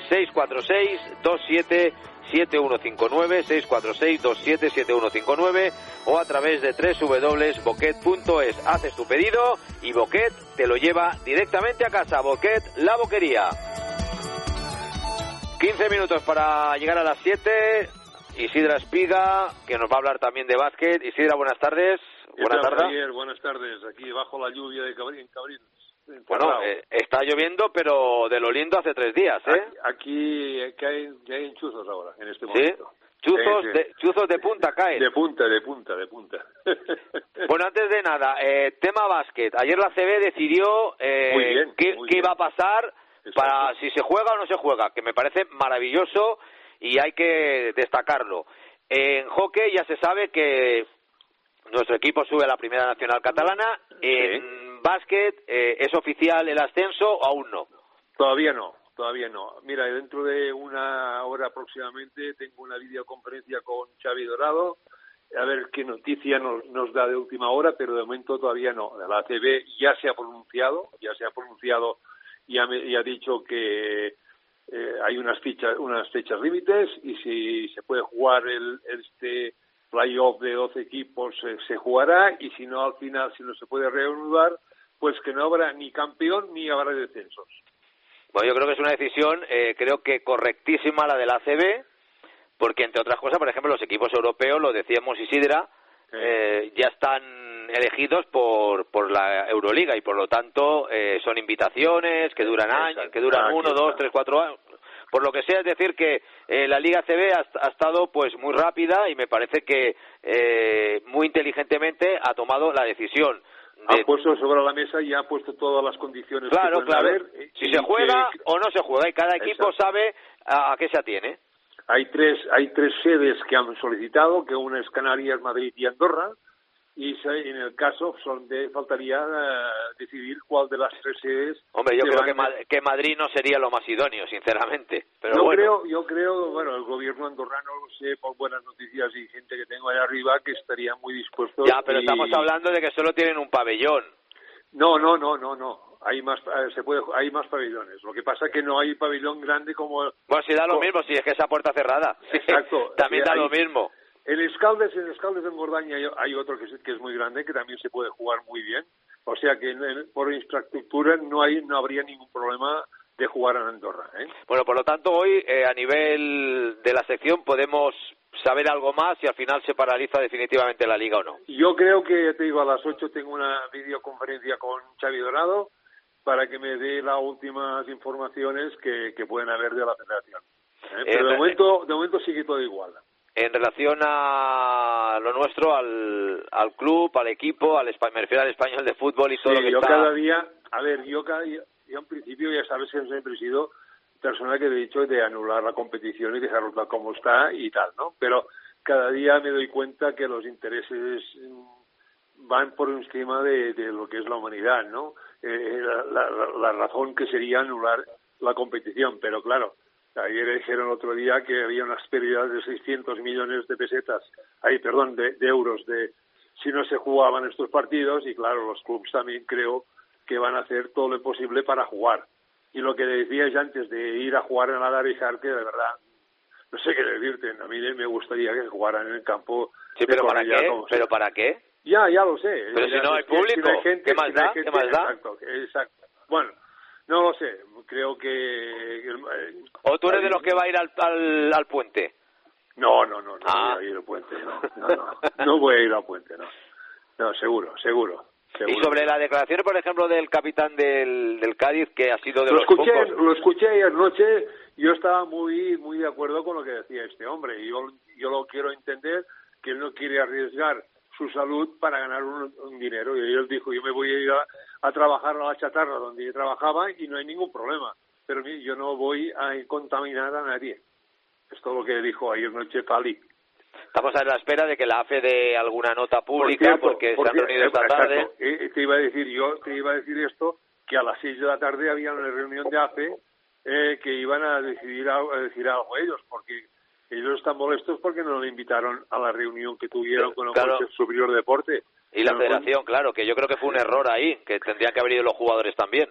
646-277159, 646-277159 o a través de www.boquet.es. Haces tu pedido y Boquet te lo lleva directamente a casa. Boquet La Boquería. 15 minutos para llegar a las 7. Isidra Espiga, que nos va a hablar también de básquet. Isidra, buenas tardes. Buenas tardes. Buenas tardes. Aquí bajo la lluvia de Cabrils. Bueno, está lloviendo, pero de lo lindo hace 3 días, ¿eh? Aquí caen chuzos ahora, en este momento. ¿Sí? Chuzos de punta caen. De punta. Bueno, antes de nada, tema básquet. Ayer la CB decidió qué iba a pasar para si se juega o no se juega, que me parece maravilloso y hay que destacarlo. En hockey ya se sabe que nuestro equipo sube a la Primera Nacional Catalana. En básquet, ¿es oficial el ascenso o aún no? Todavía no. Mira, dentro de una hora aproximadamente tengo una videoconferencia con Xavi Dorado, a ver qué noticia nos da de última hora, pero de momento todavía no. La ACB ya se ha pronunciado y ha dicho que hay unas fechas límites y si se puede jugar este playoff de 12 equipos se jugará, y si no, al final, si no se puede reanudar, pues que no habrá ni campeón ni habrá descensos. Bueno, yo creo que es una decisión, creo que correctísima la de la ACB, porque entre otras cosas, por ejemplo, los equipos europeos, lo decíamos Isidra, ya están elegidos por la Euroliga y por lo tanto son invitaciones que duran años, que duran 1, 2, 3, 4 años. Por lo que sea, es decir que la Liga CB ha estado pues muy rápida y me parece que muy inteligentemente ha tomado la decisión. Ha puesto sobre la mesa y ha puesto todas las condiciones. Claro. Haber, si se juega o no se juega, y cada equipo sabe a qué se atiene. Hay tres sedes que han solicitado, que una es Canarias, Madrid y Andorra, y en el caso faltaría decidir cuál de las 3 sedes. Hombre, yo creo que Madrid no sería lo más idóneo, sinceramente. Pero yo creo, el gobierno andorrano, lo sé por buenas noticias y gente que tengo allá arriba, que estaría muy dispuesto. Ya, pero estamos hablando de que solo tienen un pabellón. No. Hay más pabellones. Lo que pasa es que no hay pabellón grande como. Bueno, si da lo mismo, si es que esa puerta cerrada. Exacto. También da lo mismo. En Escaldes de Mordaña hay otro que es muy grande, que también se puede jugar muy bien. O sea que por infraestructura no habría ningún problema de jugar en Andorra. Bueno, por lo tanto, hoy a nivel de la sección podemos saber algo más si al final se paraliza definitivamente la Liga o no. Yo creo que, te digo, a las 8 tengo una videoconferencia con Xavi Dorado para que me dé las últimas informaciones que pueden haber de la federación. Pero de momento sigue todo igual. En relación a lo nuestro, al club, al equipo, me refiero al Español de fútbol y todo lo que está... cada día, yo en principio ya sabes que siempre he sido persona que he dicho de anular la competición y dejarlo tal como está y tal, ¿no? Pero cada día me doy cuenta que los intereses van por encima de lo que es la humanidad, ¿no? La razón que sería anular la competición, pero claro, ayer dijeron el otro día que había unas pérdidas de 600 millones de euros si no se jugaban estos partidos, y claro, los clubes también creo que van a hacer todo lo posible para jugar. Y lo que decías antes de ir a jugar en la Darijar, que de verdad, no sé qué decirte, a mí me gustaría que jugaran en el campo. Sí, pero ¿para qué? ¿Pero para qué? Ya lo sé. Pero si no hay público, ¿qué más da? Exacto. Bueno, no lo sé, creo que... ¿O tú eres de los que va a ir al puente? No voy a ir al puente, no voy a ir al puente, no, seguro. Y sobre la declaración, por ejemplo, del capitán del Cádiz, que ha sido de lo los pocos... Lo escuché ayer noche, yo estaba muy muy de acuerdo con lo que decía este hombre, y yo lo quiero entender, que él no quiere arriesgar su salud para ganar un dinero, y él dijo, yo me voy a ir a trabajar a la chatarra donde yo trabajaba y no hay ningún problema, pero yo no voy a contaminar a nadie. Esto es lo que dijo ayer noche Fali. Estamos a la espera de que la AFE dé alguna nota pública, porque se han reunido esta tarde. Te iba a decir esto, que a las 6 de la tarde había una reunión de AFE que iban a decir algo ellos, porque ellos están molestos porque no le invitaron a la reunión que tuvieron con el Consejo Superior de Deporte. Y la federación, claro, que yo creo que fue un error ahí, que tendrían que haber ido los jugadores también.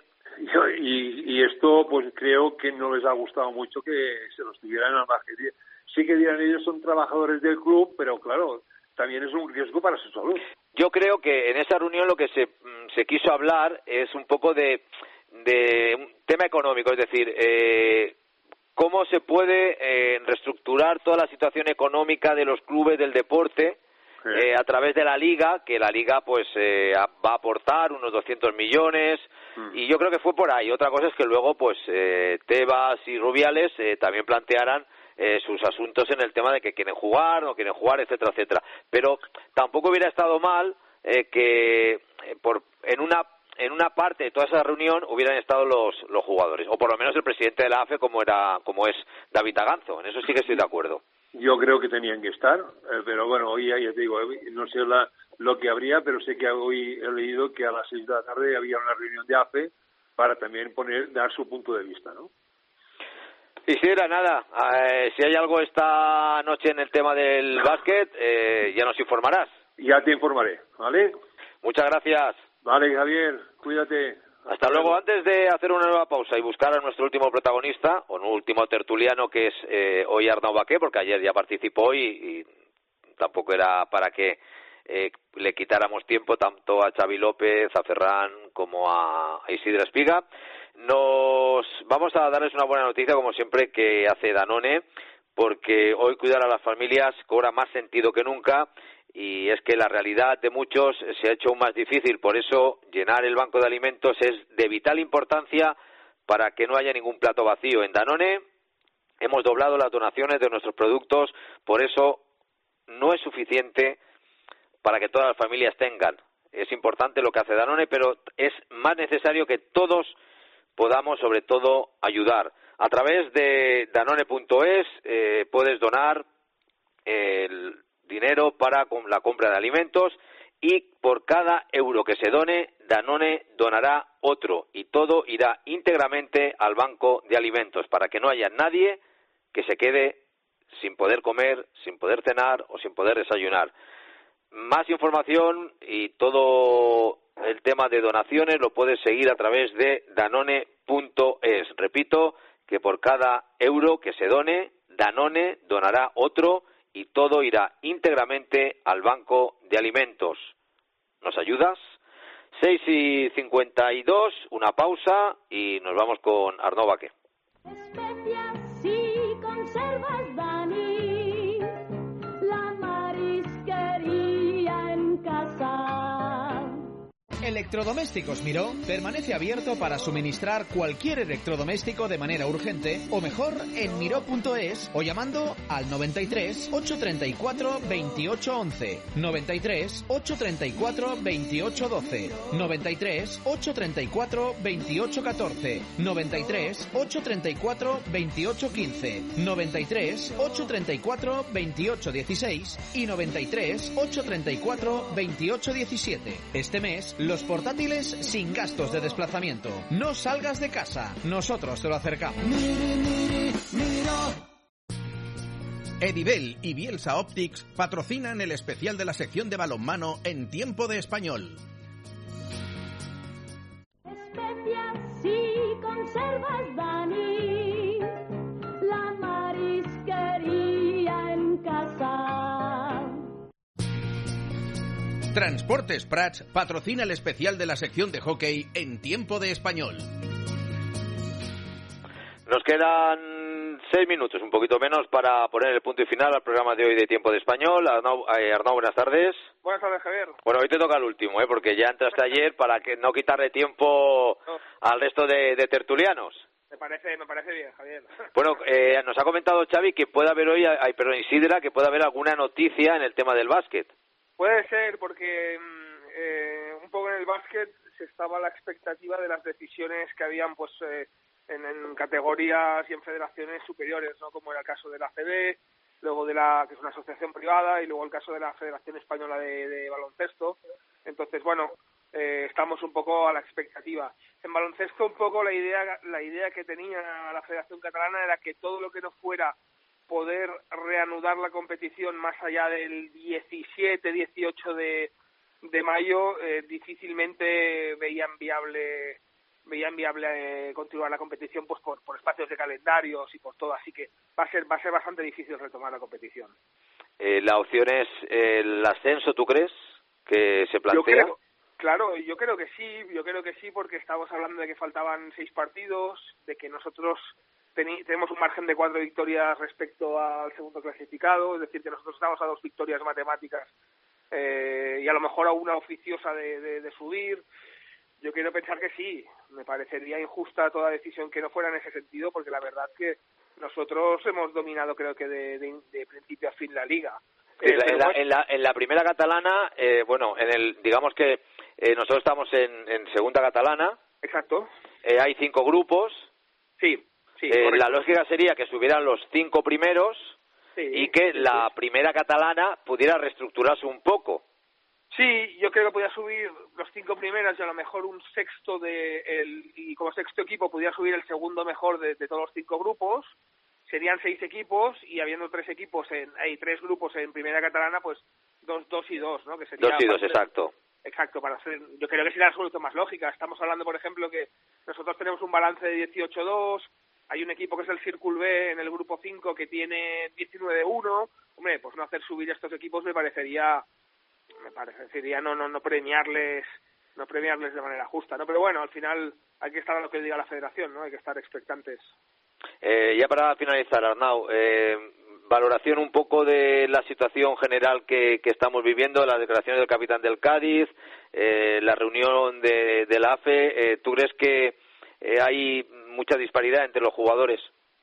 Y esto, pues creo que no les ha gustado mucho que se los tuvieran al margen. Sí que dirán ellos son trabajadores del club, pero claro, también es un riesgo para su salud. Yo creo que en esa reunión lo que se quiso hablar es un poco de un tema económico, es decir, cómo se puede reestructurar toda la situación económica de los clubes del deporte a través de la Liga, que la Liga pues va a aportar unos 200 millones y yo creo que fue por ahí. Otra cosa es que luego pues Tebas y Rubiales también plantearan sus asuntos en el tema de que quieren jugar, no quieren jugar, etcétera, etcétera. Pero tampoco hubiera estado mal que en una parte de toda esa reunión hubieran estado los jugadores, o por lo menos el presidente de la AFE como es David Aganzo. En eso sí que estoy de acuerdo. Yo creo que tenían que estar, pero bueno, hoy ya te digo, no sé lo que habría, pero sé que hoy he leído que a las 6 de la tarde había una reunión de AFE para también dar su punto de vista, ¿no? Y si era nada, si hay algo esta noche en el tema del básquet, ya nos informarás. Ya te informaré, ¿vale? Muchas gracias. Vale, Javier, cuídate. Hasta luego. Antes de hacer una nueva pausa y buscar a nuestro último protagonista, o no último tertuliano, que es hoy Arnau Baqué, porque ayer ya participó y tampoco era para que le quitáramos tiempo tanto a Xavi López, a Ferran como a Isidre Espiga. Vamos a darles una buena noticia, como siempre, que hace Danone, porque hoy cuidar a las familias cobra más sentido que nunca, y es que la realidad de muchos se ha hecho aún más difícil. Por eso llenar el banco de alimentos es de vital importancia para que no haya ningún plato vacío. En Danone hemos doblado las donaciones de nuestros productos, por eso no es suficiente para que todas las familias tengan. Es importante lo que hace Danone, pero es más necesario que todos podamos, sobre todo, ayudar. A través de Danone.es puedes donar el dinero para la compra de alimentos, y por cada euro que se done, Danone donará otro, y todo irá íntegramente al banco de alimentos, para que no haya nadie que se quede sin poder comer, sin poder cenar o sin poder desayunar. Más información y todo el tema de donaciones lo puedes seguir a través de Danone.es. Repito que por cada euro que se done, Danone donará otro, y todo irá íntegramente al banco de alimentos. ¿Nos ayudas? 6:52, una pausa y nos vamos con Arnau Baqué. Especias y conservas, Dani, la marisquería en casa. Electrodomésticos Miró permanece abierto para suministrar cualquier electrodoméstico de manera urgente, o mejor, en miró.es o llamando al 93 834 2811, 93 834 2812, 93 834 2814, 93 834 2815, 93 834 2816 y 93 834 2817. Este mes, los portátiles sin gastos de desplazamiento. No salgas de casa, nosotros te lo acercamos. Edibel y Bielsa Optics patrocinan el especial de la sección de balonmano en Tiempo de Español. Especias y conservas, Dani, la marisquería en casa. Transportes Prats patrocina el especial de la sección de hockey en Tiempo de Español. Nos quedan 6 minutos, un poquito menos, para poner el punto y final al programa de hoy de Tiempo de Español. Arnau, buenas tardes. Buenas tardes, Javier. Bueno, hoy te toca el último, porque ya entraste ayer, para que no quitarle tiempo al resto de tertulianos. Me parece bien, Javier. Bueno, nos ha comentado Xavi que puede haber hoy, Isidra, que puede haber alguna noticia en el tema del básquet. Puede ser, porque un poco en el básquet se estaba a la expectativa de las decisiones que habían pues en categorías y en federaciones superiores, ¿no? Como era el caso de la ACB, luego que es una asociación privada, y luego el caso de la Federación Española de Baloncesto. Entonces, bueno, estamos un poco a la expectativa. En baloncesto, un poco la idea que tenía la Federación Catalana era que todo lo que no fuera poder reanudar la competición más allá del 17-18 de de mayo difícilmente veían viable continuar la competición, pues por espacios de calendarios y por todo, así que va a ser bastante difícil retomar la competición. La opción es el ascenso, ¿tú crees que se plantea? Yo creo que sí, porque estamos hablando de que faltaban 6 partidos, de que nosotros tenemos un margen de 4 victorias respecto al segundo clasificado, es decir, que nosotros estamos a 2 victorias matemáticas y a lo mejor a una oficiosa de subir. Yo quiero pensar que sí, me parecería injusta toda decisión que no fuera en ese sentido, porque la verdad que nosotros hemos dominado, creo que de principio a fin, la Liga. En la primera catalana, digamos que nosotros estamos en segunda catalana. Exacto. Hay 5 grupos. Sí. La lógica sería que subieran los 5 primeros y que la primera catalana pudiera reestructurarse un poco. Sí, yo creo que podía subir los 5 primeros y a lo mejor un sexto y como sexto equipo podía subir el segundo mejor de todos los 5 grupos. Serían 6 equipos y habiendo 3 equipos hay 3 grupos en primera catalana, pues 2 y 2, ¿no? Que sería 2 y 2, exacto. Exacto, yo creo que sería la solución más lógica. Estamos hablando, por ejemplo, que nosotros tenemos un balance de 18-2, hay un equipo que es el Círculo B en el grupo 5 que tiene 19-1. Hombre, pues no hacer subir estos equipos me parecería no premiarles de manera justa, ¿no? Pero bueno, al final hay que estar a lo que diga la Federación, ¿no? Hay que estar expectantes. Ya para finalizar, Arnau, valoración un poco de la situación general que estamos viviendo, las declaraciones del capitán del Cádiz, la reunión de la AFE. ¿Tú crees que hay mucha disparidad entre los jugadores?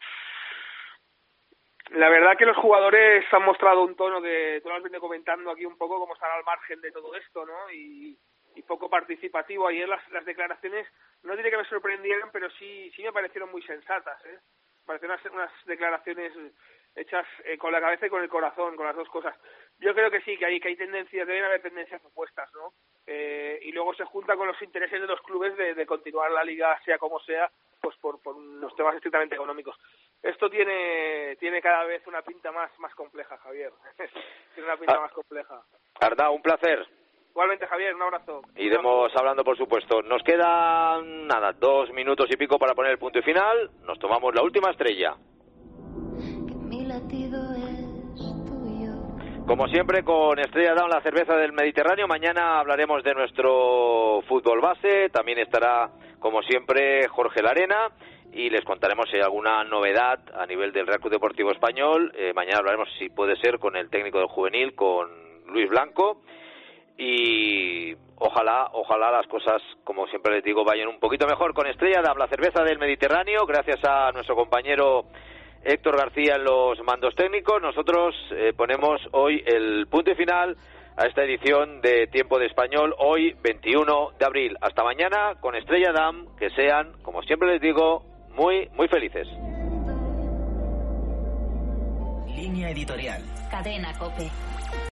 La verdad que los jugadores han mostrado un tono que tú lo has venido comentando aquí un poco, como están al margen de todo esto, ¿no? Y poco participativo. Ayer las declaraciones, no diré que me sorprendieran, pero sí me parecieron muy sensatas, ¿eh? Parecieron unas declaraciones hechas con la cabeza y con el corazón, con las dos cosas. Yo creo que sí, que hay tendencias, deben haber tendencias opuestas, ¿no? Y luego se junta con los intereses de los clubes de continuar la liga, sea como sea, pues por unos temas estrictamente económicos. Esto tiene cada vez una pinta más compleja, Javier. Tiene una pinta más compleja. Arnau, un placer. Igualmente, Javier, un abrazo. Iremos hablando, por supuesto. Nos quedan, 2 minutos y pico para poner el punto y final. Nos tomamos la última estrella. Mi latido es tuyo. Como siempre, con Estrella Damm, la cerveza del Mediterráneo. Mañana hablaremos de nuestro fútbol base. También estará, como siempre, Jorge Larena. Y les contaremos si hay alguna novedad a nivel del Real Club Deportivo Español. Mañana hablaremos, si puede ser, con el técnico del juvenil, con Luis Blanco. Y ojalá las cosas, como siempre les digo, vayan un poquito mejor con Estrella Damm, la cerveza del Mediterráneo. Gracias a nuestro compañero Héctor García en los mandos técnicos. Nosotros ponemos hoy el punto y final a esta edición de Tiempo de Español, hoy 21 de abril. Hasta mañana con Estrella Damm, que sean, como siempre les digo, muy, muy felices. Línea editorial. Cadena COPE.